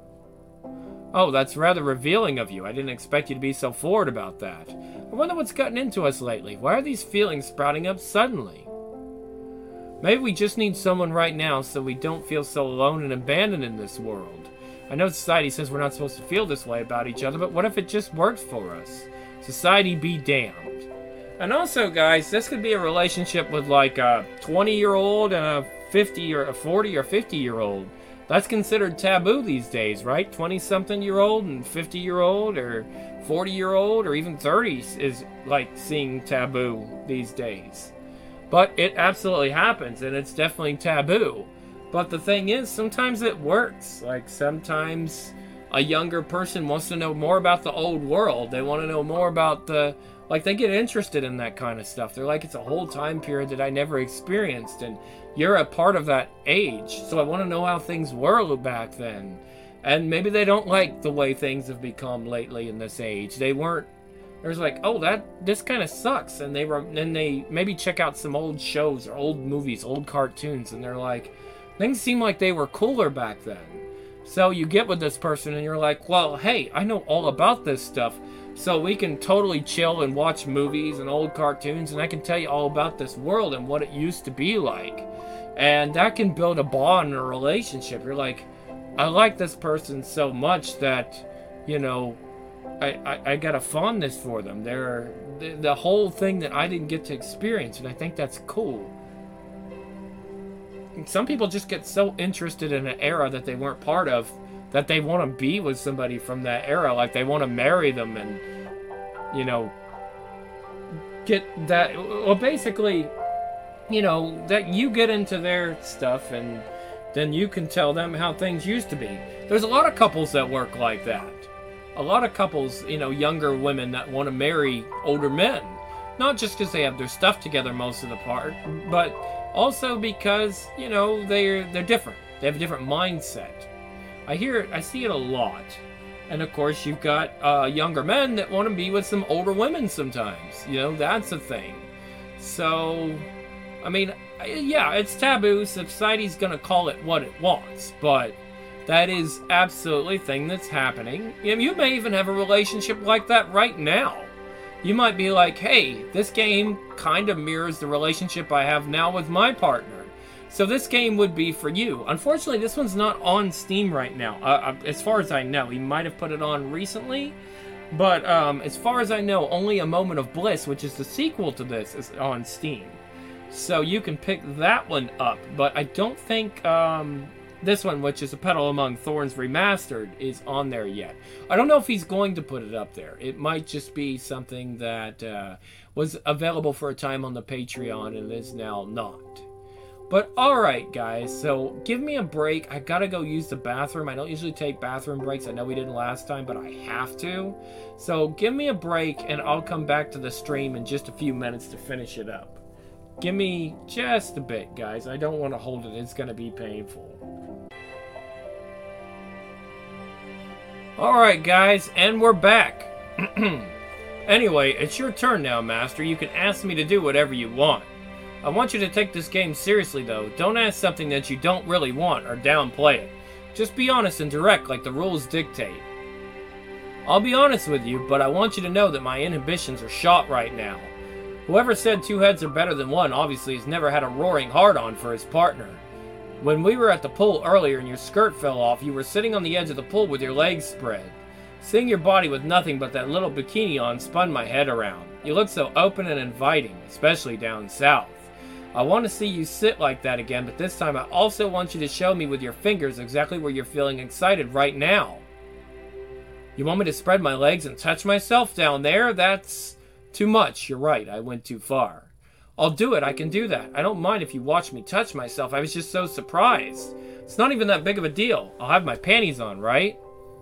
Oh, that's rather revealing of you. I didn't expect you to be so forward about that. I wonder what's gotten into us lately. Why are these feelings sprouting up suddenly? Maybe we just need someone right now so we don't feel so alone and abandoned in this world. I know society says we're not supposed to feel this way about each other, but what if it just works for us? Society be damned. And also, guys, this could be a relationship with like a twenty-year-old and a fifty or a forty or fifty-year-old. That's considered taboo these days, right? twenty-something-year-old and fifty-year-old or forty-year-old or even thirty is like seeing taboo these days. But it absolutely happens, and it's definitely taboo. But the thing is, sometimes it works. Like, sometimes a younger person wants to know more about the old world. They want to know more about the... Like, they get interested in that kind of stuff. They're like, it's a whole time period that I never experienced, and you're a part of that age. So I want to know how things were back then. And maybe they don't like the way things have become lately in this age. They weren't... There's like, oh, that this kind of sucks, and they were, then they maybe check out some old shows or old movies, old cartoons, and they're like, things seem like they were cooler back then. So you get with this person, and you're like, well, hey, I know all about this stuff, so we can totally chill and watch movies and old cartoons, and I can tell you all about this world and what it used to be like, and that can build a bond and a relationship. You're like, I like this person so much that, you know, I, I, I got a fondness for them. They're the, the whole thing that I didn't get to experience, and I think that's cool. And some people just get so interested in an era that they weren't part of that they want to be with somebody from that era. Like, they want to marry them and, you know, get that... Well, basically, you know, that you get into their stuff and then you can tell them how things used to be. There's a lot of couples that work like that. A a lot of couples, you know, younger women that want to marry older men. Not just because they have their stuff together most of the part, but also because, you know, they're, they're different. They have a different mindset. I hear it, I see it a lot. And of course, you've got uh, younger men that want to be with some older women sometimes. You know, that's a thing. So, I mean, yeah, it's taboo. Society's going to call it what it wants. But that is absolutely a thing that's happening. You know, you may even have a relationship like that right now. You might be like, hey, this game kind of mirrors the relationship I have now with my partner. So this game would be for you. Unfortunately, this one's not on Steam right now. Uh, as far as I know, he might have put it on recently. But um, as far as I know, only A Moment of Bliss, which is the sequel to this, is on Steam. So you can pick that one up. But I don't think um, this one, which is A Petal Among Thorns Remastered, is on there yet. I don't know if he's going to put it up there. It might just be something that uh, was available for a time on the Patreon and is now not. But alright guys, so give me a break. I gotta go use the bathroom. I don't usually take bathroom breaks. I know we didn't last time, but I have to. So give me a break and I'll come back to the stream in just a few minutes to finish it up. Give me just a bit, guys. I don't want to hold it. It's gonna be painful. Alright guys, and we're back. Anyway, it's your turn now, Master. You can ask me to do whatever you want. I want you to take this game seriously, though. Don't ask something that you don't really want or downplay it. Just be honest and direct like the rules dictate. I'll be honest with you, but I want you to know that my inhibitions are shot right now. Whoever said two heads are better than one obviously has never had a roaring hard-on for his partner. When we were at the pool earlier and your skirt fell off, you were sitting on the edge of the pool with your legs spread. Seeing your body with nothing but that little bikini on spun my head around. You look so open and inviting, especially down south. I want to see you sit like that again, but this time I also want you to show me with your fingers exactly where you're feeling excited right now. You want me to spread my legs and touch myself down there? That's too much. You're right, I went too far. I'll do it, I can do that. I don't mind if you watch me touch myself. I was just so surprised. It's not even that big of a deal. I'll have my panties on, right?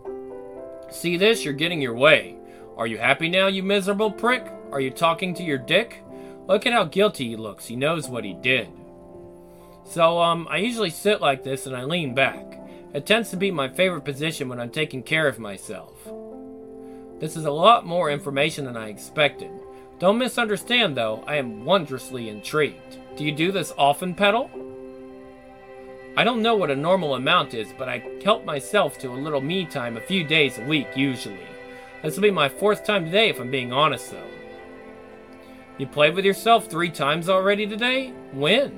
See this? You're getting your way. Are you happy now, you miserable prick? Are you talking to your dick? Look at how guilty he looks. He knows what he did. So, um, I usually sit like this and I lean back. It tends to be my favorite position when I'm taking care of myself. This is a lot more information than I expected. Don't misunderstand, though. I am wondrously intrigued. Do you do this often, Petal? I don't know what a normal amount is, but I help myself to a little me time a few days a week, usually. This will be my fourth time today, if I'm being honest, though. You played with yourself three times already today? When?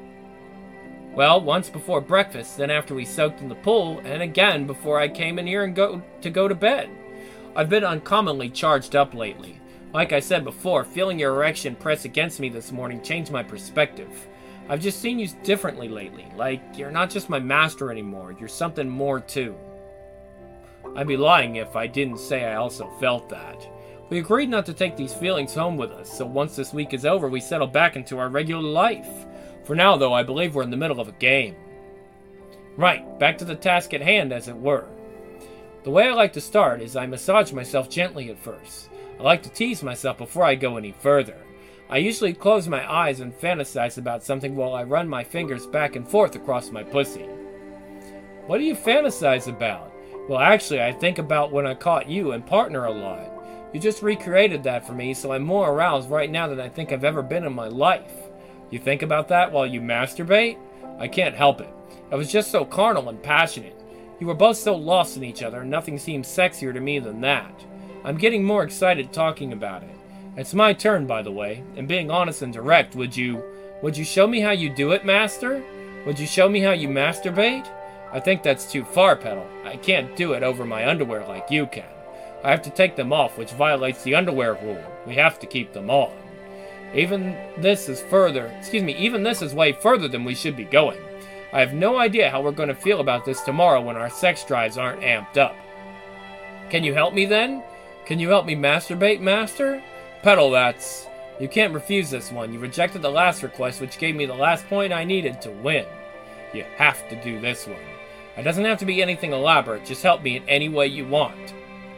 Well, once before breakfast, then after we soaked in the pool, and again before I came in here and go to go to bed. I've been uncommonly charged up lately. Like I said before, feeling your erection press against me this morning changed my perspective. I've just seen you differently lately. Like, you're not just my master anymore. You're something more, too. I'd be lying if I didn't say I also felt that. We agreed not to take these feelings home with us, so once this week is over, we settle back into our regular life. For now, though, I believe we're in the middle of a game. Right, back to the task at hand, as it were. The way I like to start is I massage myself gently at first. I like to tease myself before I go any further. I usually close my eyes and fantasize about something while I run my fingers back and forth across my pussy. What do you fantasize about? Well, actually, I think about when I caught you and partner a lot. You just recreated that for me, so I'm more aroused right now than I think I've ever been in my life. You think about that while you masturbate? I can't help it. I was just so carnal and passionate. You were both so lost in each other, and nothing seemed sexier to me than that. I'm getting more excited talking about it. It's my turn, by the way, and being honest and direct, would you... Would you show me how you do it, Master? Would you show me how you masturbate? I think that's too far, Petal. I can't do it over my underwear like you can. I have to take them off, which violates the underwear rule. We have to keep them on. Even this is further, excuse me, even this is way further than we should be going. I have no idea how we're going to feel about this tomorrow when our sex drives aren't amped up. Can you help me then? Can you help me masturbate, Master? Petal, that's... You can't refuse this one. You rejected the last request, which gave me the last point I needed to win. You have to do this one. It doesn't have to be anything elaborate. Just help me in any way you want.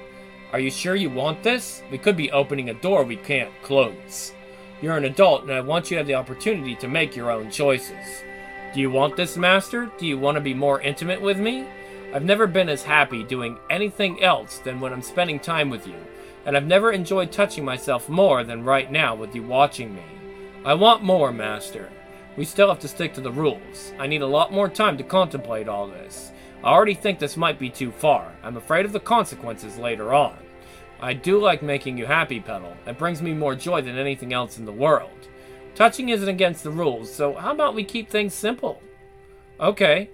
Are you sure you want this? We could be opening a door we can't close. You're an adult, and I want you to have the opportunity to make your own choices. Do you want this, Master? Do you want to be more intimate with me? I've never been as happy doing anything else than when I'm spending time with you, and I've never enjoyed touching myself more than right now with you watching me. I want more, Master. We still have to stick to the rules. I need a lot more time to contemplate all this. I already think this might be too far. I'm afraid of the consequences later on. I do like making you happy, Petal. It brings me more joy than anything else in the world. Touching isn't against the rules, so how about we keep things simple? Okay.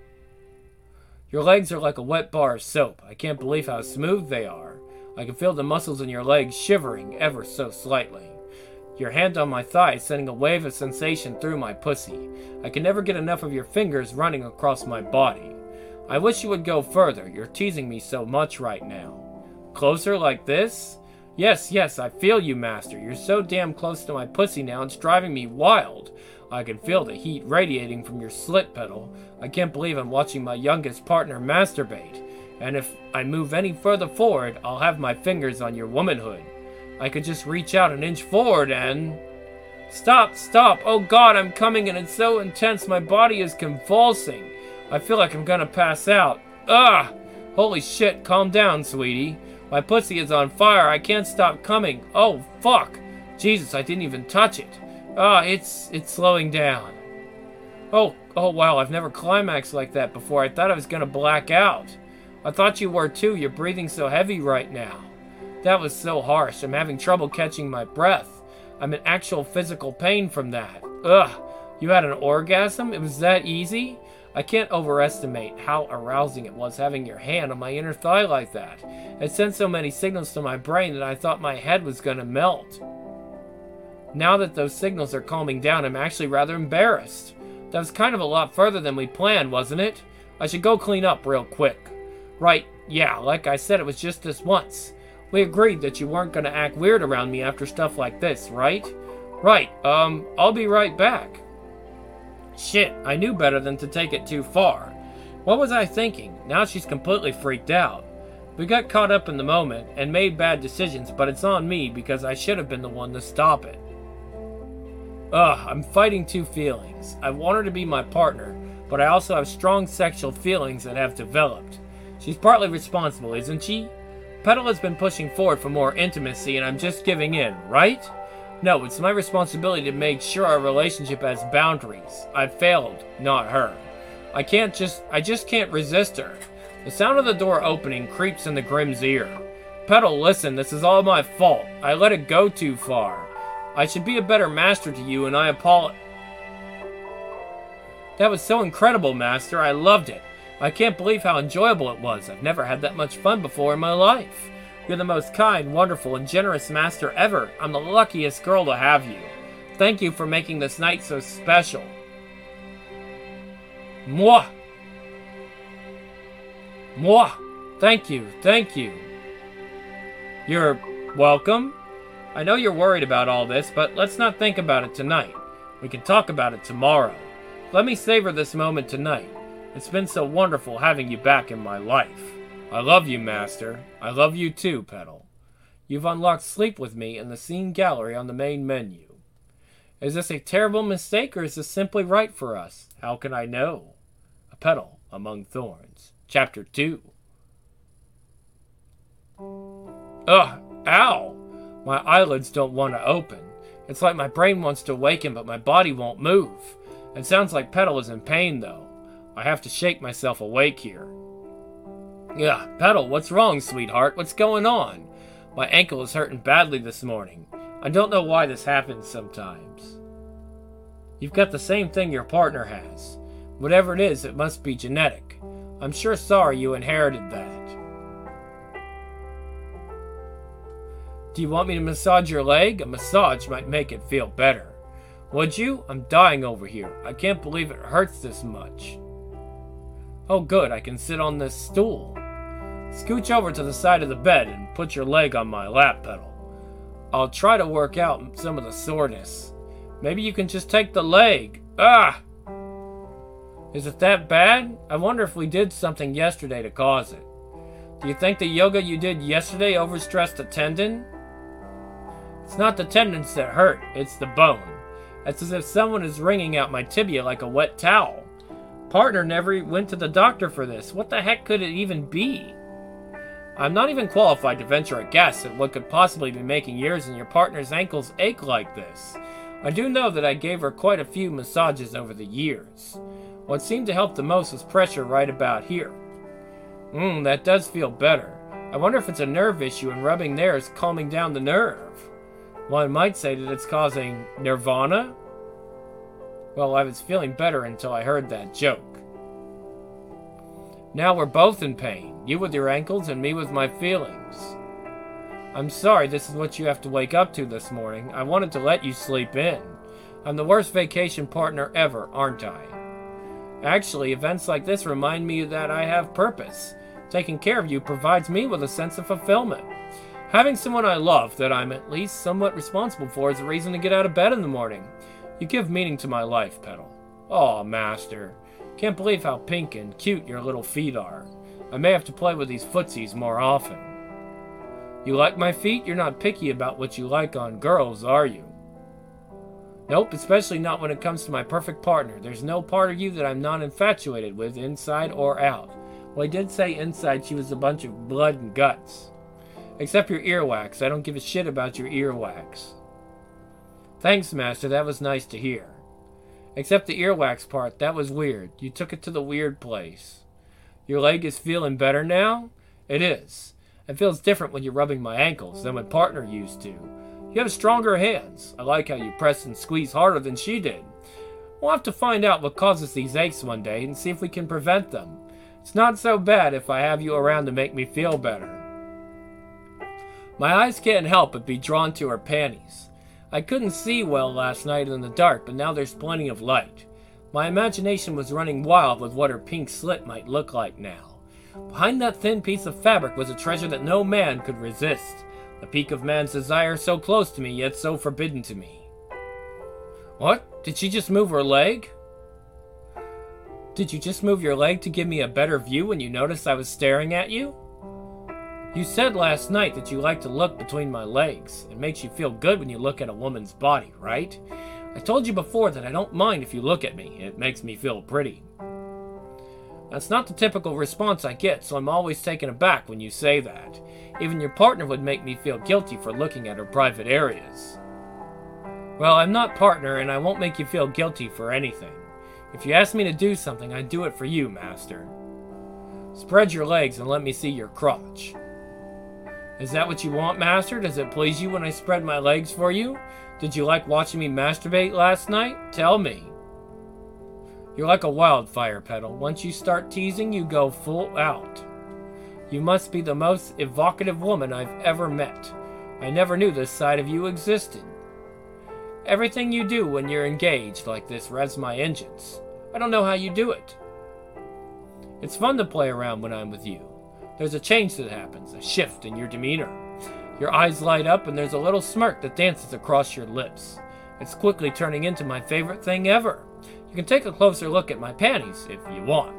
Your legs are like a wet bar of soap. I can't believe how smooth they are. I can feel the muscles in your legs shivering ever so slightly. Your hand on my thigh is sending a wave of sensation through my pussy. I can never get enough of your fingers running across my body. I wish you would go further. You're teasing me so much right now. Closer like this? Yes, yes, I feel you, Master. You're so damn close to my pussy now, it's driving me wild. I can feel the heat radiating from your slit, Petal. I can't believe I'm watching my youngest partner masturbate. And if I move any further forward, I'll have my fingers on your womanhood. I could just reach out an inch forward and... Stop, stop! Oh God, I'm coming and it's so intense, my body is convulsing. I feel like I'm gonna pass out. Ugh! Holy shit, calm down, sweetie. My pussy is on fire, I can't stop coming. Oh, fuck! Jesus, I didn't even touch it. Ah, it's, it's slowing down. Oh, oh wow, I've never climaxed like that before. I thought I was gonna black out. I thought you were too, you're breathing so heavy right now. That was so harsh, I'm having trouble catching my breath. I'm in actual physical pain from that. Ugh, you had an orgasm? It was that easy? I can't overestimate how arousing it was having your hand on my inner thigh like that. It sent so many signals to my brain that I thought my head was gonna melt. Now that those signals are calming down, I'm actually rather embarrassed. That was kind of a lot further than we planned, wasn't it? I should go clean up real quick. Right, yeah, like I said, it was just this once. We agreed that you weren't gonna act weird around me after stuff like this, right? Right, um, I'll be right back. Shit, I knew better than to take it too far. What was I thinking? Now she's completely freaked out. We got caught up in the moment and made bad decisions, but it's on me because I should have been the one to stop it. Ugh, I'm fighting two feelings. I want her to be my partner, but I also have strong sexual feelings that have developed. She's partly responsible, isn't she? Petal has been pushing forward for more intimacy and I'm just giving in, right? No, it's my responsibility to make sure our relationship has boundaries. I've failed, not her. I can't just, I just can't resist her. The sound of the door opening creeps in the Grimm's ear. Petal, listen, this is all my fault. I let it go too far. I should be a better master to you and I apologize. That was so incredible, Master. I loved it. I can't believe how enjoyable it was. I've never had that much fun before in my life. You're the most kind, wonderful, and generous master ever. I'm the luckiest girl to have you. Thank you for making this night so special. Mwah! Mwah! Thank you, thank you. You're welcome. I know you're worried about all this, but let's not think about it tonight. We can talk about it tomorrow. Let me savor this moment tonight. It's been so wonderful having you back in my life. I love you, Master. I love you too, Petal. You've unlocked sleep with me in the scene gallery on the main menu. Is this a terrible mistake or is this simply right for us? How can I know? A Petal Among Thorns. Chapter two. Ugh, ow! My eyelids don't want to open. It's like my brain wants to awaken but my body won't move. It sounds like Petal is in pain though. I have to shake myself awake here. Yeah, Petal, what's wrong, sweetheart? What's going on? My ankle is hurting badly this morning. I don't know why this happens sometimes. You've got the same thing your partner has. Whatever it is, it must be genetic. I'm sure sorry you inherited that. Do you want me to massage your leg? A massage might make it feel better. Would you? I'm dying over here. I can't believe it hurts this much. Oh good, I can sit on this stool. Scooch over to the side of the bed and put your leg on my lap, Petal. I'll try to work out some of the soreness. Maybe you can just take the leg. Ah! Is it that bad? I wonder if we did something yesterday to cause it. Do you think the yoga you did yesterday overstressed the tendon? It's not the tendons that hurt, it's the bone. It's as if someone is wringing out my tibia like a wet towel. Partner never went to the doctor for this. What the heck could it even be? I'm not even qualified to venture a guess at what could possibly be making yours and your partner's ankles ache like this. I do know that I gave her quite a few massages over the years. What seemed to help the most was pressure right about here. Mmm, that does feel better. I wonder if it's a nerve issue and rubbing there is calming down the nerve. One might say that it's causing nirvana? Well, I was feeling better until I heard that joke. Now we're both in pain, you with your ankles and me with my feelings. I'm sorry this is what you have to wake up to this morning. I wanted to let you sleep in. I'm the worst vacation partner ever, aren't I? Actually, events like this remind me that I have purpose. Taking care of you provides me with a sense of fulfillment. Having someone I love that I'm at least somewhat responsible for is a reason to get out of bed in the morning. You give meaning to my life, Petal. Aw, Master. Can't believe how pink and cute your little feet are. I may have to play with these footsies more often. You like my feet? You're not picky about what you like on girls, are you? Nope, especially not when it comes to my perfect partner. There's no part of you that I'm not infatuated with, inside or out. Well, I did say inside she was a bunch of blood and guts. Except your earwax. I don't give a shit about your earwax. Thanks, Master. That was nice to hear. Except the earwax part. That was weird. You took it to the weird place. Your leg is feeling better now? It is. It feels different when you're rubbing my ankles than when partner used to. You have stronger hands. I like how you press and squeeze harder than she did. We'll have to find out what causes these aches one day and see if we can prevent them. It's not so bad if I have you around to make me feel better. My eyes can't help but be drawn to her panties. I couldn't see well last night in the dark, but now there's plenty of light. My imagination was running wild with what her pink slit might look like now. Behind that thin piece of fabric was a treasure that no man could resist. The peak of man's desire so close to me, yet so forbidden to me. What? Did she just move her leg? Did you just move your leg to give me a better view when you noticed I was staring at you? You said last night that you like to look between my legs. It makes you feel good when you look at a woman's body, right? I told you before that I don't mind if you look at me. It makes me feel pretty. That's not the typical response I get, so I'm always taken aback when you say that. Even your partner would make me feel guilty for looking at her private areas. Well, I'm not partner, and I won't make you feel guilty for anything. If you ask me to do something, I do it for you, Master. Spread your legs and let me see your crotch. Is that what you want, Master? Does it please you when I spread my legs for you? Did you like watching me masturbate last night? Tell me. You're like a wildfire, Petal. Once you start teasing, you go full out. You must be the most evocative woman I've ever met. I never knew this side of you existed. Everything you do when you're engaged like this revs my engines. I don't know how you do it. It's fun to play around when I'm with you. There's a change that happens, a shift in your demeanor. Your eyes light up and there's a little smirk that dances across your lips. It's quickly turning into my favorite thing ever. You can take a closer look at my panties if you want.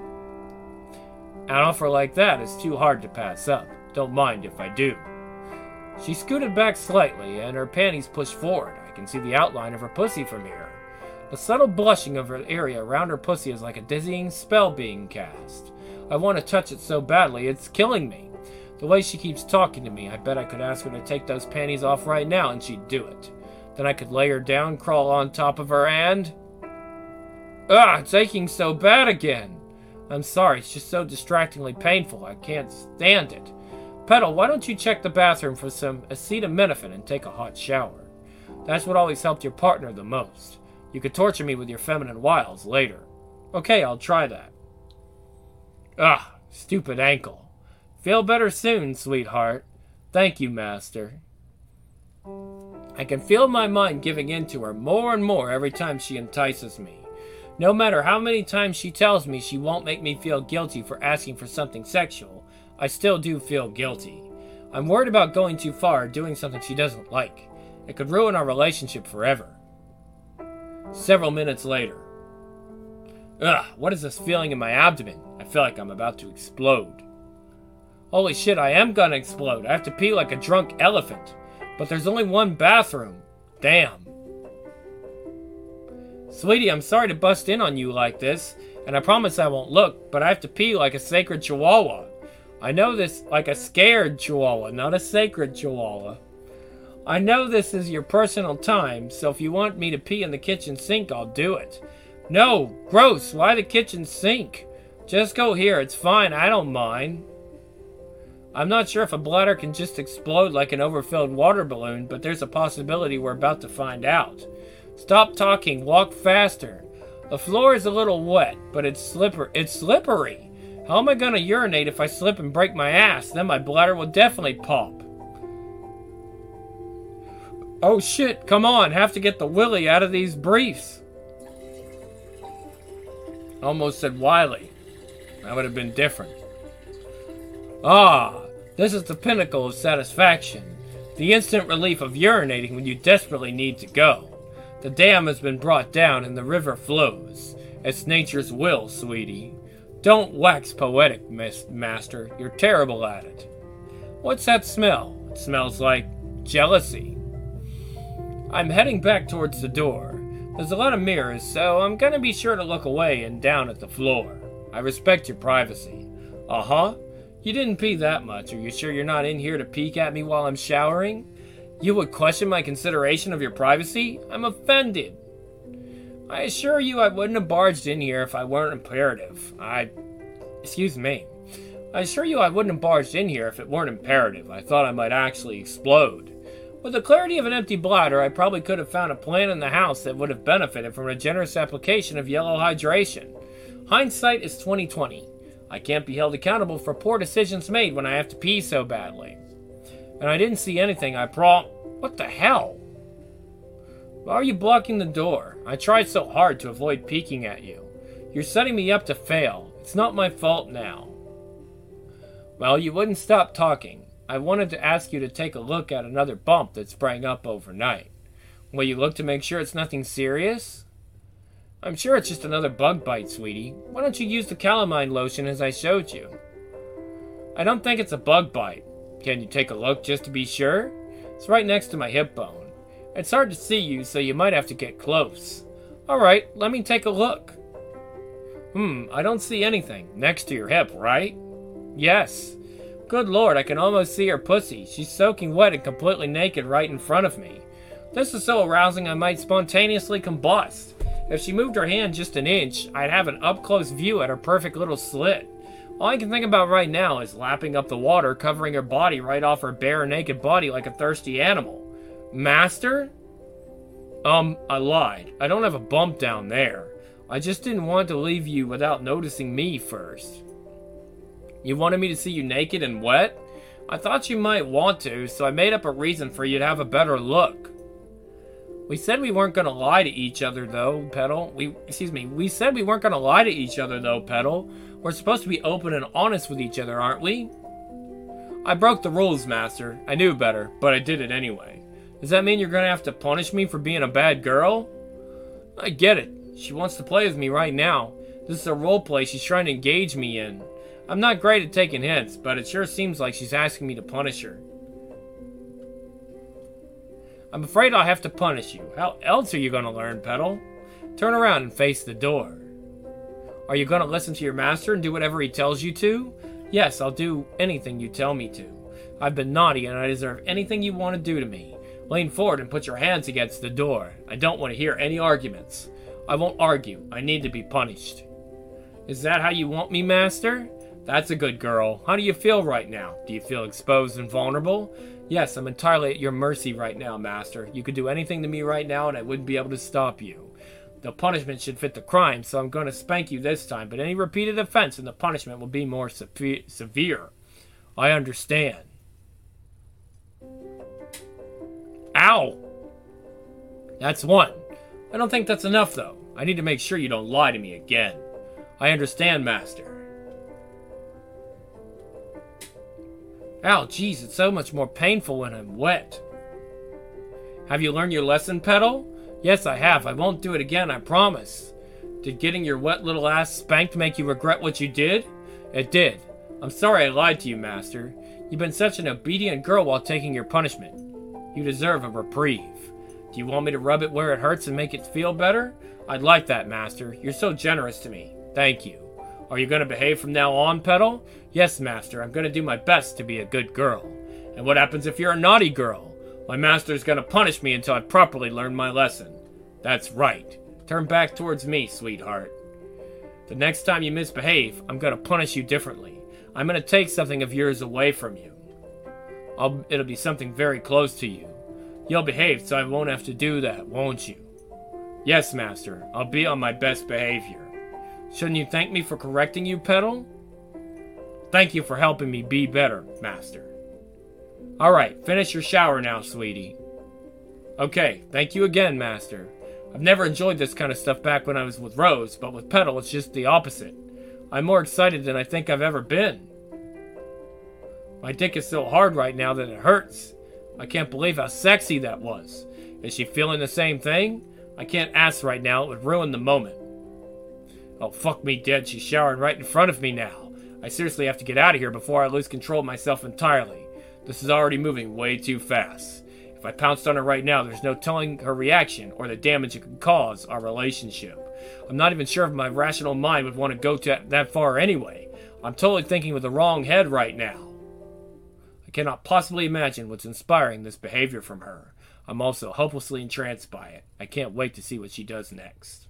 An offer like that is too hard to pass up. Don't mind if I do. She scooted back slightly and her panties pushed forward. I can see the outline of her pussy from here. The subtle blushing of her area around her pussy is like a dizzying spell being cast. I want to touch it so badly, it's killing me. The way she keeps talking to me, I bet I could ask her to take those panties off right now and she'd do it. Then I could lay her down, crawl on top of her, and... Ah, it's aching so bad again. I'm sorry, it's just so distractingly painful. I can't stand it. Petal, why don't you check the bathroom for some acetaminophen and take a hot shower? That's what always helped your partner the most. You could torture me with your feminine wiles later. Okay, I'll try that. Ah, stupid ankle. Feel better soon, sweetheart. Thank you, Master. I can feel my mind giving in to her more and more every time she entices me. No matter how many times she tells me she won't make me feel guilty for asking for something sexual, I still do feel guilty. I'm worried about going too far or doing something she doesn't like. It could ruin our relationship forever. Several minutes later. Ugh, what is this feeling in my abdomen? I feel like I'm about to explode. Holy shit, I am gonna explode. I have to pee like a drunk elephant. But there's only one bathroom. Damn. Sweetie, I'm sorry to bust in on you like this, and I promise I won't look, but I have to pee like a sacred chihuahua. I know this like a scared chihuahua, not a sacred chihuahua. I know this is your personal time, so if you want me to pee in the kitchen sink, I'll do it. No, gross, why the kitchen sink? Just go here, it's fine, I don't mind. I'm not sure if a bladder can just explode like an overfilled water balloon, but there's a possibility we're about to find out. Stop talking, walk faster. The floor is a little wet, but it's slipper it's slippery. How am I gonna urinate if I slip and break my ass? Then my bladder will definitely pop. Oh shit, come on, have to get the willy out of these briefs. Almost said Wiley. That would have been different. Ah, this is the pinnacle of satisfaction. The instant relief of urinating when you desperately need to go. The dam has been brought down and the river flows. It's nature's will, sweetie. Don't wax poetic, Miss Master. You're terrible at it. What's that smell? It smells like jealousy. I'm heading back towards the door. There's a lot of mirrors, so I'm gonna be sure to look away and down at the floor. I respect your privacy. Uh-huh. You didn't pee that much. Are you sure you're not in here to peek at me while I'm showering? You would question my consideration of your privacy? I'm offended. I assure you I wouldn't have barged in here if I weren't imperative. I... Excuse me. I assure you I wouldn't have barged in here if it weren't imperative. I thought I might actually explode. With the clarity of an empty bladder, I probably could have found a plant in the house that would have benefited from a generous application of yellow hydration. Hindsight is twenty twenty. I can't be held accountable for poor decisions made when I have to pee so badly. And I didn't see anything, I prom- What the hell? Why are you blocking the door? I tried so hard to avoid peeking at you. You're setting me up to fail. It's not my fault now. Well, you wouldn't stop talking. I wanted to ask you to take a look at another bump that sprang up overnight. Will you look to make sure it's nothing serious? I'm sure it's just another bug bite, sweetie. Why don't you use the calamine lotion as I showed you? I don't think it's a bug bite. Can you take a look just to be sure? It's right next to my hip bone. It's hard to see you, so you might have to get close. Alright, let me take a look. Hmm, I don't see anything. Next to your hip, right? Yes. Good lord, I can almost see her pussy. She's soaking wet and completely naked right in front of me. This is so arousing I might spontaneously combust. If she moved her hand just an inch, I'd have an up-close view at her perfect little slit. All I can think about right now is lapping up the water, covering her body right off her bare naked body like a thirsty animal. Master? Um, I lied. I don't have a bump down there. I just didn't want to leave you without noticing me first. You wanted me to see you naked and wet? I thought you might want to, so I made up a reason for you to have a better look. We said we weren't gonna lie to each other, though, Petal. We, excuse me, we said we weren't gonna lie to each other, though, Petal. We're supposed to be open and honest with each other, aren't we? I broke the rules, Master. I knew better, but I did it anyway. Does that mean you're gonna have to punish me for being a bad girl? I get it. She wants to play with me right now. This is a role play she's trying to engage me in. I'm not great at taking hints, but it sure seems like she's asking me to punish her. I'm afraid I'll have to punish you. How else are you gonna learn, Petal? Turn around and face the door. Are you gonna listen to your master and do whatever he tells you to? Yes, I'll do anything you tell me to. I've been naughty and I deserve anything you want to do to me. Lean forward and put your hands against the door. I don't want to hear any arguments. I won't argue. I need to be punished. Is that how you want me, Master? That's a good girl. How do you feel right now? Do you feel exposed and vulnerable? Yes, I'm entirely at your mercy right now, Master. You could do anything to me right now and I wouldn't be able to stop you. The punishment should fit the crime, so I'm going to spank you this time, but any repeated offense and the punishment will be more se- severe. I understand. Ow! That's one. I don't think that's enough, though. I need to make sure you don't lie to me again. I understand, Master. Ow, jeez, it's so much more painful when I'm wet. Have you learned your lesson, Petal? Yes, I have. I won't do it again, I promise. Did getting your wet little ass spanked make you regret what you did? It did. I'm sorry I lied to you, Master. You've been such an obedient girl while taking your punishment. You deserve a reprieve. Do you want me to rub it where it hurts and make it feel better? I'd like that, Master. You're so generous to me. Thank you. Are you going to behave from now on, Petal? Yes, Master. I'm going to do my best to be a good girl. And what happens if you're a naughty girl? My master's going to punish me until I properly learn my lesson. That's right. Turn back towards me, sweetheart. The next time you misbehave, I'm going to punish you differently. I'm going to take something of yours away from you. I'll, it'll be something very close to you. You'll behave so I won't have to do that, won't you? Yes, Master. I'll be on my best behavior. Shouldn't you thank me for correcting you, Petal? Thank you for helping me be better, Master. Alright, finish your shower now, sweetie. Okay, thank you again, Master. I've never enjoyed this kind of stuff back when I was with Rose, but with Petal it's just the opposite. I'm more excited than I think I've ever been. My dick is so hard right now that it hurts. I can't believe how sexy that was. Is she feeling the same thing? I can't ask right now, it would ruin the moment. Oh, fuck me dead, she's showering right in front of me now. I seriously have to get out of here before I lose control of myself entirely. This is already moving way too fast. If I pounced on her right now, there's no telling her reaction or the damage it could cause our relationship. I'm not even sure if my rational mind would want to go to that far anyway. I'm totally thinking with the wrong head right now. I cannot possibly imagine what's inspiring this behavior from her. I'm also hopelessly entranced by it. I can't wait to see what she does next.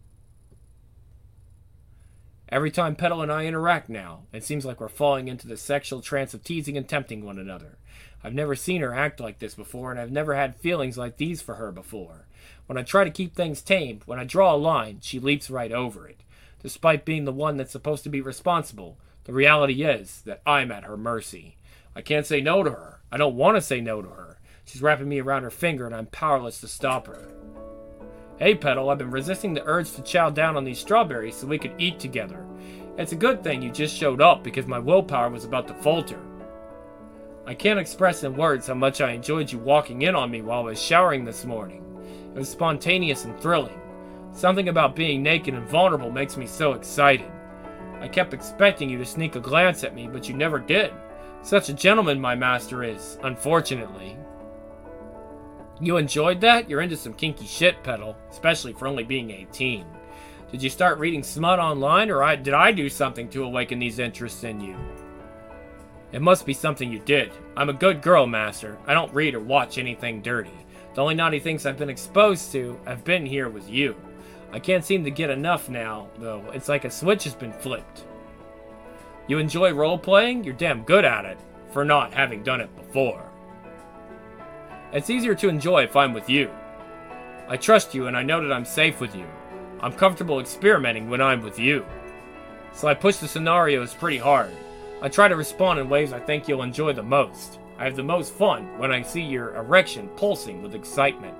Every time Petal and I interact now, it seems like we're falling into the sexual trance of teasing and tempting one another. I've never seen her act like this before, and I've never had feelings like these for her before. When I try to keep things tamed, when I draw a line, she leaps right over it. Despite being the one that's supposed to be responsible, the reality is that I'm at her mercy. I can't say no to her. I don't want to say no to her. She's wrapping me around her finger, and I'm powerless to stop her. Hey, Petal, I've been resisting the urge to chow down on these strawberries so we could eat together. It's a good thing you just showed up because my willpower was about to falter. I can't express in words how much I enjoyed you walking in on me while I was showering this morning. It was spontaneous and thrilling. Something about being naked and vulnerable makes me so excited. I kept expecting you to sneak a glance at me, but you never did. Such a gentleman my master is, unfortunately. You enjoyed that? You're into some kinky shit, Petal, especially for only being eighteen. Did you start reading smut online, or I, did I do something to awaken these interests in you? It must be something you did. I'm a good girl, Master. I don't read or watch anything dirty. The only naughty things I've been exposed to have been here with you. I can't seem to get enough now, though. It's like a switch has been flipped. You enjoy role-playing? You're damn good at it, for not having done it before. It's easier to enjoy if I'm with you. I trust you and I know that I'm safe with you. I'm comfortable experimenting when I'm with you. So I push the scenarios pretty hard. I try to respond in ways I think you'll enjoy the most. I have the most fun when I see your erection pulsing with excitement.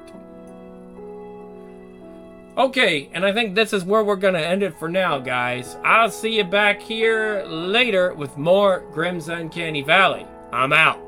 Okay, and I think this is where we're going to end it for now, guys. I'll see you back here later with more Grimm's Uncanny Valley. I'm out.